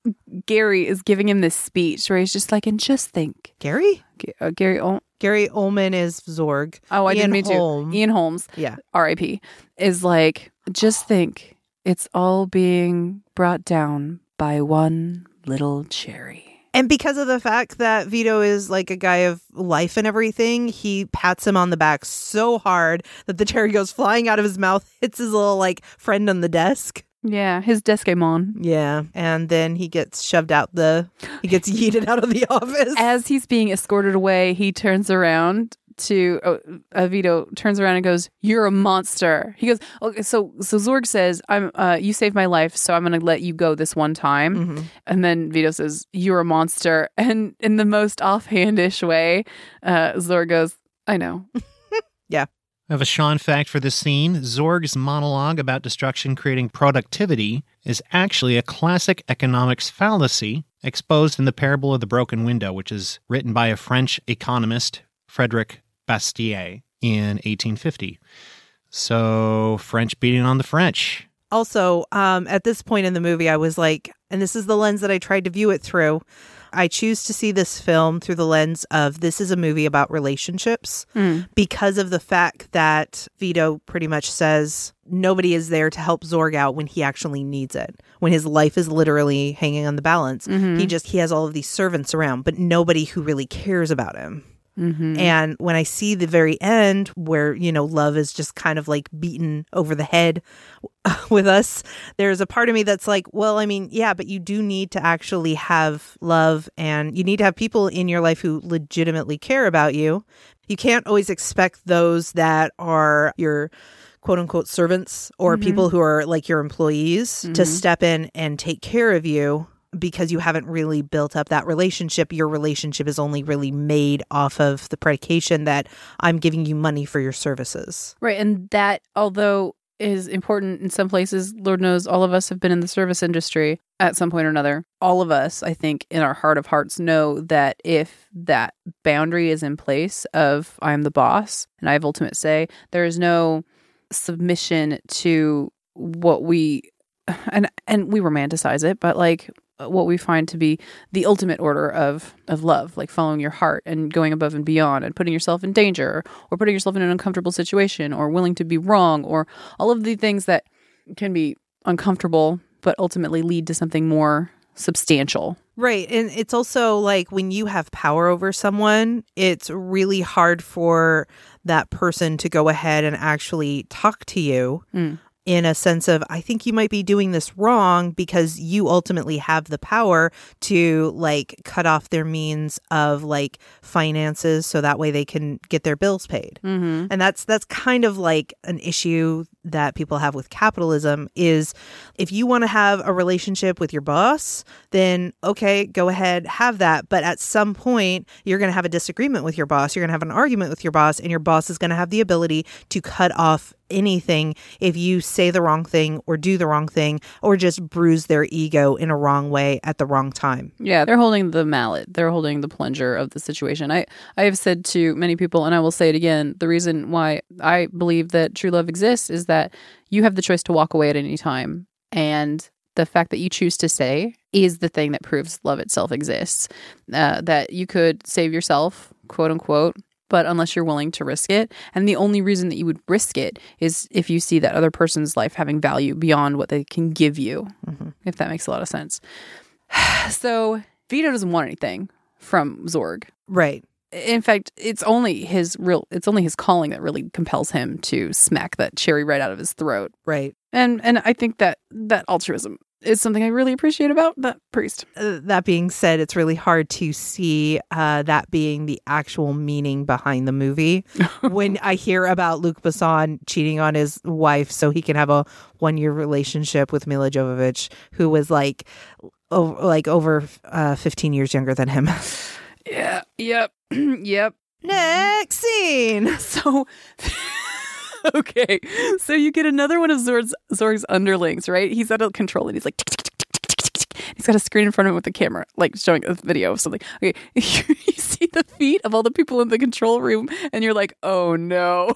Gary is giving him this speech where he's just like, and just think. Gary? G- uh, Gary, Ol- Gary Oldman is Zorg. oh, I Ian didn't mean Holm. to. Ian Holmes. Yeah. R I P, is like, just think, it's all being brought down by one little cherry. And because of the fact that Vito is like a guy of life and everything, he pats him on the back so hard that the cherry goes flying out of his mouth, hits his little like friend on the desk. Yeah, his Descamon. Yeah. And then he gets shoved out the, he gets yeeted out of the office. As he's being escorted away, he turns around to uh, uh, Vito turns around and goes, "You're a monster." He goes, "Okay, so so Zorg says, I'm uh, you saved my life, so I'm going to let you go this one time." Mhm. And then Vito says, "You're a monster," and in the most offhandish way, uh, Zorg goes, "I know." I have a Sean fact for this scene. Zorg's monologue about destruction creating productivity is actually a classic economics fallacy exposed in the parable of the broken window, which is written by a French economist, Frédéric Bastiat, in eighteen fifty. So, French beating on the French. Also, um, at this point in the movie, I was like, and this is the lens that I tried to view it through. I choose to see this film through the lens of this is a movie about relationships Mm. because of the fact that Vito pretty much says nobody is there to help Zorg out when he actually needs it, when his life is literally hanging on the balance. Mhm. He just, he has all of these servants around, but nobody who really cares about him. Mhm. And when I see the very end where, you know, love is just kind of like beaten over the head with us, there's a part of me that's like, well, I mean, yeah, but you do need to actually have love, and you need to have people in your life who legitimately care about you. You can't always expect those that are your quote unquote servants or Mhm. people who are like your employees to Mhm. step in and take care of you because you haven't really built up that relationship. Your relationship is only really made off of the predication that I'm giving you money for your services. Right. And that, although is important in some places, Lord knows all of us have been in the service industry at some point or another. All of us, I think, in our heart of hearts know that if that boundary is in place of I'm the boss and I have ultimate say, there is no submission to what we, and and we romanticize it, but like what we find to be the ultimate order of of love, like following your heart and going above and beyond and putting yourself in danger or putting yourself in an uncomfortable situation or willing to be wrong or all of the things that can be uncomfortable but ultimately lead to something more substantial. Right. And it's also like when you have power over someone, it's really hard for that person to go ahead and actually talk to you. Mm. In a sense of, I think you might be doing this wrong, because you ultimately have the power to like cut off their means of like finances so that way they can get their bills paid. Mm-hmm. And that's that's kind of like an issue that people have with capitalism is if you want to have a relationship with your boss, then okay, go ahead, have that. But at some point, you're going to have a disagreement with your boss. You're going to have an argument with your boss, and your boss is going to have the ability to cut off anything if you say the wrong thing or do the wrong thing or just bruise their ego in a wrong way at the wrong time. Yeah, they're holding the mallet. They're holding the plunger of the situation. I, I have said to many people, and I will say it again, the reason why I believe that true love exists is that you have the choice to walk away at any time. And the fact that you choose to stay is the thing that proves love itself exists. Uh, that you could save yourself, quote unquote, but unless you're willing to risk it. And the only reason that you would risk it is if you see that other person's life having value beyond what they can give you, mm-hmm. if that makes a lot of sense. So Vito doesn't want anything from Zorg. Right. In fact, it's only his real, it's only his calling that really compels him to smack that cherry right out of his throat. Right. And and I think that that altruism is something I really appreciate about that priest. Uh, that being said, it's really hard to see uh, that being the actual meaning behind the movie. When I hear about Luc Besson cheating on his wife so he can have a one-year relationship with Mila Jovovich, who was like, o- like over uh, fifteen years younger than him. Yeah. Yep. Yep. Next scene. So... Okay, so you get another one of Zorg's, Zorg's underlings, right? He's at a control and he's like, tick, tick, tick, tick, tick, tick. He's got a screen in front of him with the camera, like showing a video of something. Okay, you, you see the feet of all the people in the control room and you're like, oh no.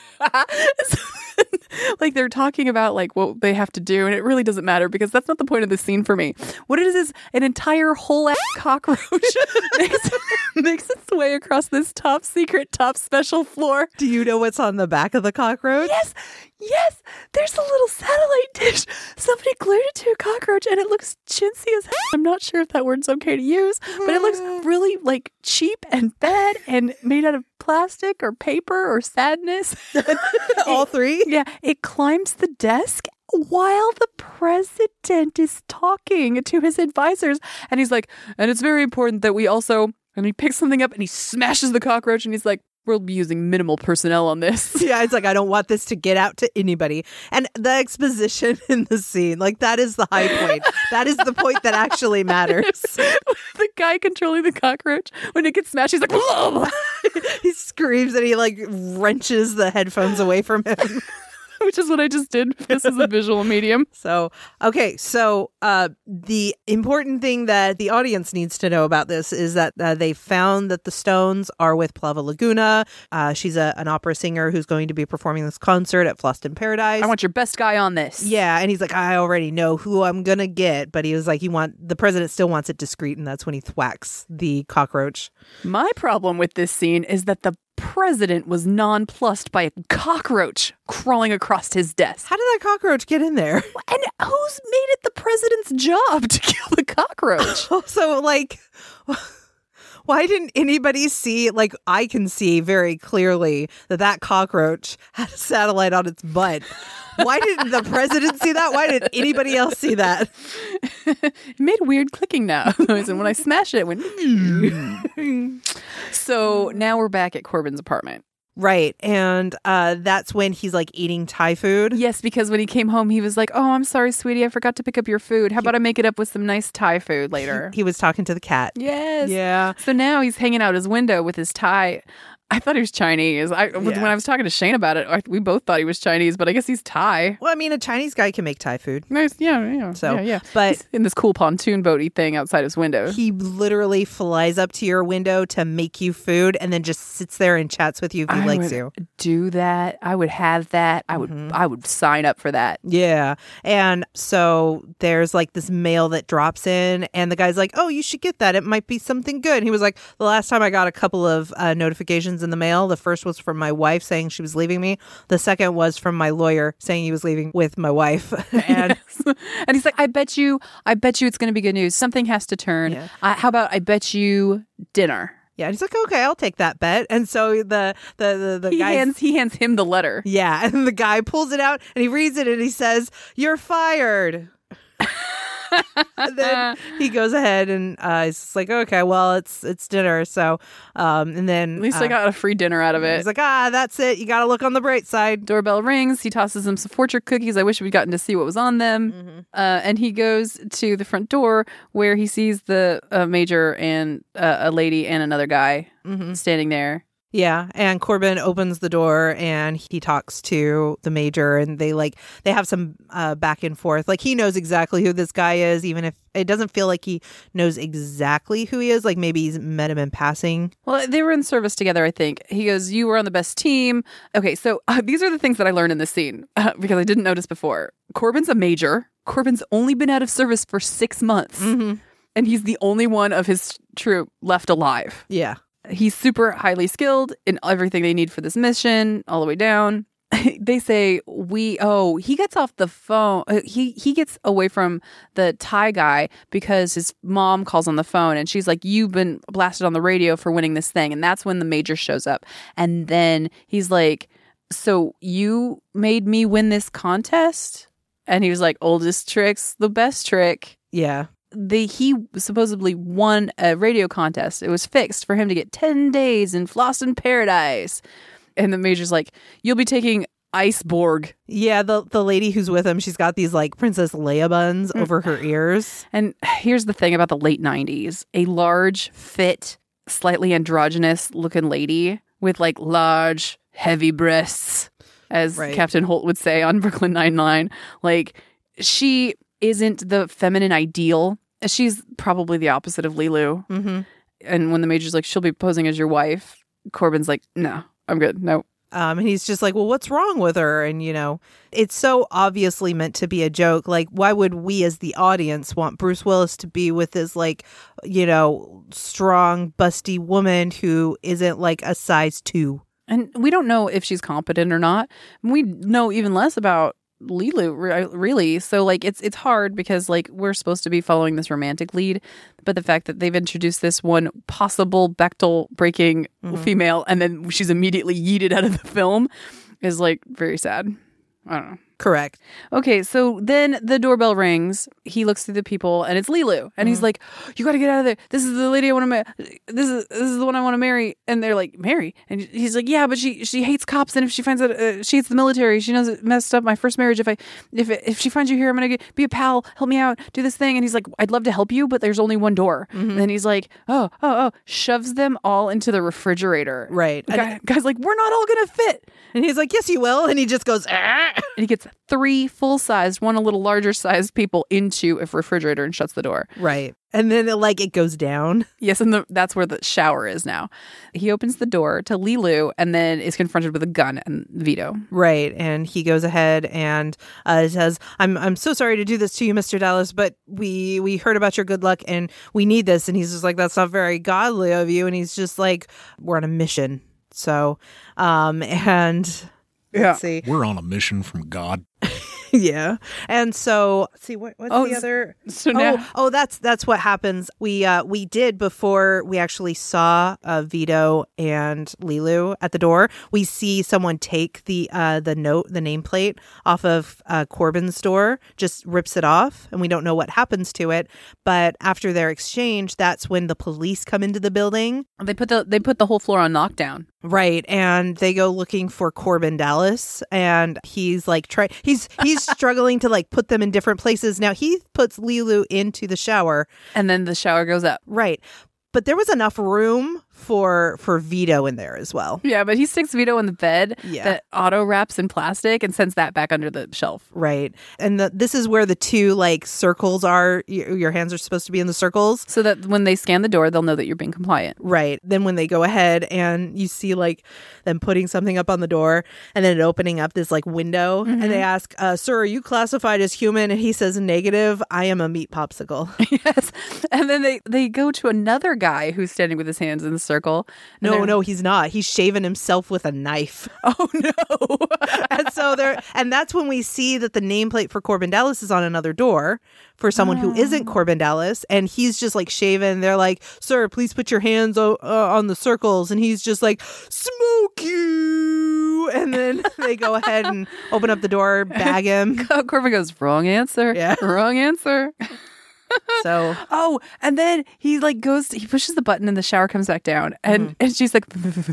Like they're talking about like what they have to do, and it really doesn't matter because that's not the point of the scene for me. What it is is an entire whole ass cockroach makes, makes its way across this top secret, top special floor. Do you know what's on the back of the cockroach? Yes, yes. There's a little satellite dish. Somebody glued it to a cockroach, and it looks chintzy as hell. I'm not sure if that word's okay to use, but it looks really like cheap and bad and made out of plastic or paper or sadness. All three? Yeah. It climbs the desk while the president is talking to his advisors. And he's like, and it's very important that we also, and he picks something up and he smashes the cockroach and he's like, we'll be using minimal personnel on this. Yeah, it's like, I don't want this to get out to anybody. And the exposition in the scene, like that is the high point. That is the point that actually matters. The guy controlling the cockroach, when it gets smashed, he's like, whoa! He screams and he like wrenches the headphones away from him. Which is what I just did. This is a visual medium. So, okay. So, uh, the important thing that the audience needs to know about this is that uh, they found that the Stones are with Plava Laguna. Uh, she's a, an opera singer who's going to be performing this concert at Fhloston Paradise. I want your best guy on this. Yeah. And he's like, I already know who I'm going to get. But he was like, he want the president still wants it discreet. And that's when he thwacks the cockroach. My problem with this scene is that the president was nonplussed by a cockroach crawling across his desk. How did that cockroach get in there? And who's made it the president's job to kill the cockroach? Also, like, why didn't anybody see, like, I can see very clearly that that cockroach had a satellite on its butt. Why didn't the president see that? Why didn't anybody else see that? It made weird clicking now noise, and when I smashed it, it went. So now we're back at Corbin's apartment. Right. And uh, that's when he's like eating Thai food. Yes, because when he came home, he was like, oh, I'm sorry, sweetie. I forgot to pick up your food. How about I make it up with some nice Thai food later? He, he was talking to the cat. Yes. Yeah. So now he's hanging out his window with his Thai. I thought he was Chinese. I, Yeah. When I was talking to Shane about it, I, we both thought he was Chinese, but I guess he's Thai. Well, I mean, a Chinese guy can make Thai food. Nice. Yeah, yeah. So, yeah, yeah. but- He's in this cool pontoon boaty thing outside his window. He literally flies up to your window to make you food and then just sits there and chats with you if he I likes would you. do that. I would have that. I would Mm-hmm. I would sign up for that. Yeah. And so there's like this mail that drops in and the guy's like, oh, you should get that. It might be something good. And he was like, the last time I got a couple of uh, notifications in the mail, the first was from my wife saying she was leaving me. The second was from my lawyer saying he was leaving with my wife. And Yes. And he's like, I bet you, I bet you it's going to be good news. Something has to turn. Yeah. I, how about I bet you dinner? yeah, and he's like, okay, I'll take that bet. And so the the the, the He guy hands he hands him the letter. yeah, and the guy pulls it out and he reads it and he says, "You're fired." And then he goes ahead and uh, he's just like, okay, well, it's it's dinner, so um, and then At least uh, I got a free dinner out of it. he's like, ah, that's it. You got to look on the bright side. Doorbell rings. He tosses him some fortune cookies. I wish we'd gotten to see what was on them. Mm-hmm. Uh, and he goes to the front door where he sees the uh, major and uh, a lady and another guy Mm-hmm. standing there. Yeah, and Corbin opens the door and he talks to the major, and they like they have some uh, back and forth. Like he knows exactly who this guy is, even if it doesn't feel like he knows exactly who he is. Like maybe he's met him in passing. Well, they were in service together, I think. He goes, you were on the best team. Okay, so uh, these are the things that I learned in this scene uh, because I didn't notice before. Corbin's a major. Corbin's only been out of service for six months. Mm-hmm. And he's the only one of his troop left alive. Yeah. He's super highly skilled in everything they need for this mission, all the way down. They say, we, oh, he gets off the phone. Uh, he, he gets away from the Thai guy because his mom calls on the phone and she's like, you've been blasted on the radio for winning this thing. And that's when the major shows up. And then he's like, so you made me win this contest? And he was like, oldest trick's the best trick. Yeah. They, he supposedly won a radio contest. It was fixed for him to get ten days in Flossin Paradise. And the major's like, you'll be taking Iceborg. Yeah, the the lady who's with him, she's got these like Princess Leia buns over her ears. And here's the thing about the late nineties. A large, fit, slightly androgynous looking lady with like large, heavy breasts, as Right. Captain Holt would say on Brooklyn Nine-Nine. Like, she isn't the feminine ideal. She's probably the opposite of Lilu. Mm-hmm. And when the major's like, she'll be posing as your wife, Corbin's like, no, I'm good. No. Um, and he's just like, well, what's wrong with her? And, you know, it's so obviously meant to be a joke. Like, why would we as the audience want Bruce Willis to be with this, like, you know, strong, busty woman who isn't like a size two? And we don't know if she's competent or not. We know even less about Lilu, re- really. So, like, it's it's hard because, like, we're supposed to be following this romantic lead. But the fact that they've introduced this one possible Bechdel breaking Mm-hmm. female and then she's immediately yeeted out of the film is, like, very sad. I don't know. Correct. Okay, so then the doorbell rings. He looks through the people, and it's Lilu, and he's like, "You got to get out of there. This is the lady I want to marry. This is this is the one I want to marry." And they're like, "Marry?" And he's like, "Yeah, but she she hates cops, and if she finds out uh, she hates the military, she knows it messed up my first marriage. If I if if she finds you here, I'm gonna get, be a pal. Help me out. Do this thing." And he's like, "I'd love to help you, but there's only one door." And then he's like, "Oh oh oh," shoves them all into the refrigerator. Right. The guy, guy's like, "We're not all gonna fit." And he's like, yes, you will. And he just goes, ah. And he gets three full-sized, one a little larger-sized people into a refrigerator and shuts the door. Right. And then, like, it goes down. Yes, and the, that's where the shower is now. He opens the door to Lilu and then is confronted with a gun and Vito. Right. And he goes ahead and uh, says, I'm I'm so sorry to do this to you, Mister Dallas, but we we heard about your good luck and we need this. And he's just like, that's not very godly of you. And he's just like, we're on a mission. So, um, and Yeah. let's see. We're on a mission from God. Yeah. And so, let's see, what, what's Oh, the s- other? So now, Oh, oh, that's that's what happens. We uh we did before we actually saw uh, Vito and Lilu at the door. We see someone take the uh the note, the nameplate off of uh, Corbin's door, just rips it off, and we don't know what happens to it. But after their exchange, that's when the police come into the building. they put the they put the whole floor on knockdown. Right. And they go looking for Corbin Dallas, and he's like try he's he's struggling to like put them in different places. Now he puts Leeloo into the shower. And then the shower goes up. Right. But there was enough room for for Vito in there as well. Yeah, but he sticks Vito in the bed Yeah. that auto wraps in plastic and sends that back under the shelf. Right. And the, this is where the two like circles are. Your, your hands are supposed to be in the circles. So that when they scan the door, they'll know that you're being compliant. Right. Then when they go ahead and you see like them putting something up on the door and then it opening up this like window, Mm-hmm. and they ask, uh, sir, are you classified as human? And he says negative. I am a meat popsicle. Yes. And then they, they go to another guy who's standing with his hands in the circle. And No, they're- no, he's not. He's shaving himself with a knife. Oh, no. And so they're, and that's when we see that the nameplate for Corbin Dallas is on another door for someone who isn't Corbin Dallas, and he's just like shaving. They're like, "Sir, please put your hands o- uh, on the circles," and he's just like, "Smoke you!" And then they go ahead and open up the door, bag him. Corbin goes, wrong answer. Yeah. Wrong answer. So Oh, and then he like goes, to, he pushes the button and the shower comes back down. And, Mm-hmm. and she's like,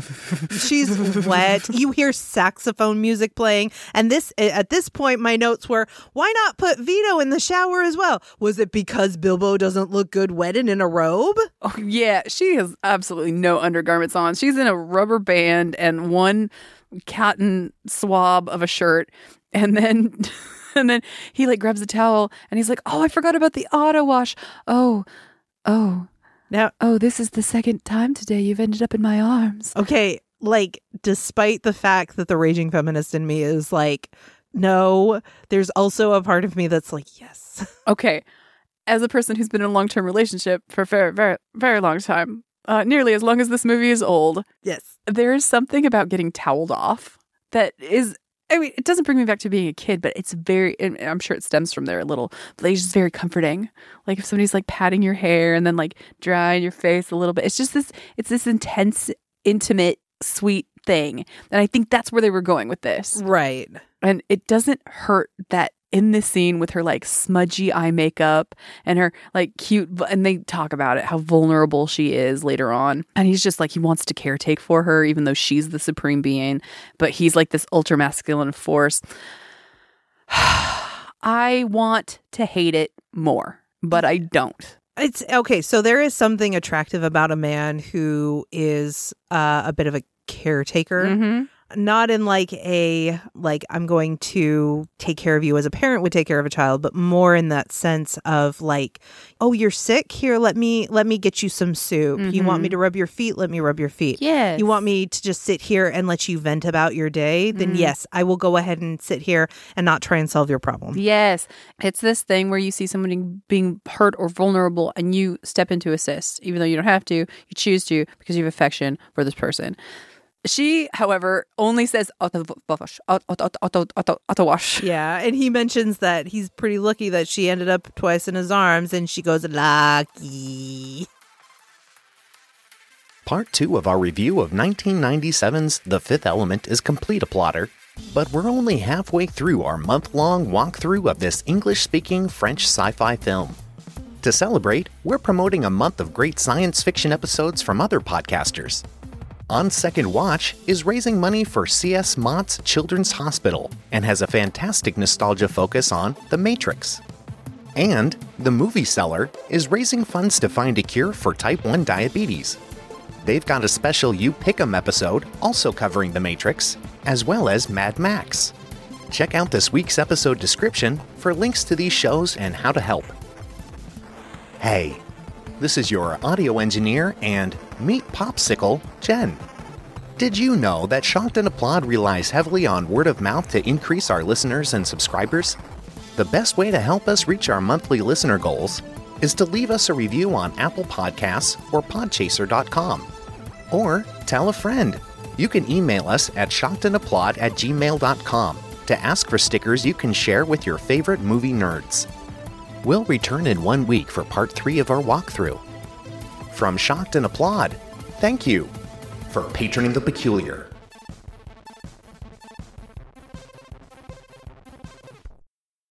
she's wet. You hear saxophone music playing, and this at this point, my notes were, "Why not put Vito in the shower as well? Was it because Bilbo doesn't look good wet and in a robe?" oh, yeah, she has absolutely no undergarments on. She's in a rubber band and one cotton swab of a shirt. And then, and then he like grabs a towel and he's like, oh, I forgot about the auto wash. Oh, oh, Now, oh, this is the second time today you've ended up in my arms. okay, like, despite the fact that the raging feminist in me is like, no, there's also a part of me that's like, yes. Okay. As a person who's been in a long-term relationship for a very, very, very long time, uh, nearly as long as this movie is old, Yes. there is something about getting toweled off that is, I mean, it doesn't bring me back to being a kid, but it's very, and I'm sure it stems from there a little, but it's just very comforting. Like if somebody's like patting your hair and then like drying your face a little bit, it's just this, it's this intense, intimate, sweet thing. And I think that's where they were going with this. Right. And it doesn't hurt that in this scene with her like smudgy eye makeup and her like cute, and they talk about it, how vulnerable she is later on. And he's just like, he wants to caretake for her, even though she's the supreme being, but he's like this ultra masculine force. I want to hate it more, but I don't. It's okay. So there is something attractive about a man who is uh, a bit of a caretaker. Mm-hmm. Not in like a, like, I'm going to take care of you as a parent would take care of a child, but more in that sense of like, oh, you're sick? Here, let me, let me get you some soup. You want me to rub your feet? Let me rub your feet. Yes. You want me to just sit here and let you vent about your day? Then yes, I will go ahead and sit here and not try and solve your problem. Yes. It's this thing where you see somebody being hurt or vulnerable and you step in to assist, even though you don't have to, you choose to because you have affection for this person. She, however, only says auto wash, auto, auto, auto, auto, auto wash. Yeah, and he mentions that he's pretty lucky that she ended up twice in his arms, and she goes, lucky. Part two of our review of nineteen ninety-seven's The Fifth Element is complete, Applaudder, but we're only halfway through our month-long walkthrough of this English-speaking French sci-fi film. To celebrate, we're promoting a month of great science fiction episodes from other podcasters. On Second Watch is raising money for C S Mott's Children's Hospital and has a fantastic nostalgia focus on The Matrix. And The Movie Seller is raising funds to find a cure for type one diabetes. They've got a special You Pick 'em episode also covering The Matrix, as well as Mad Max. Check out this week's episode description for links to these shows and how to help. Hey, this is your audio engineer and meat popsicle, Jen. Did you know that Shocked and Applaud relies heavily on word of mouth to increase our listeners and subscribers? The best way to help us reach our monthly listener goals is to leave us a review on Apple Podcasts or podchaser dot com. Or tell a friend. You can email us at shockedandapplaud at gmail dot com to ask for stickers you can share with your favorite movie nerds. We'll return in one week for part three of our walkthrough. From Shocked and Applaud, thank you for patroning the peculiar.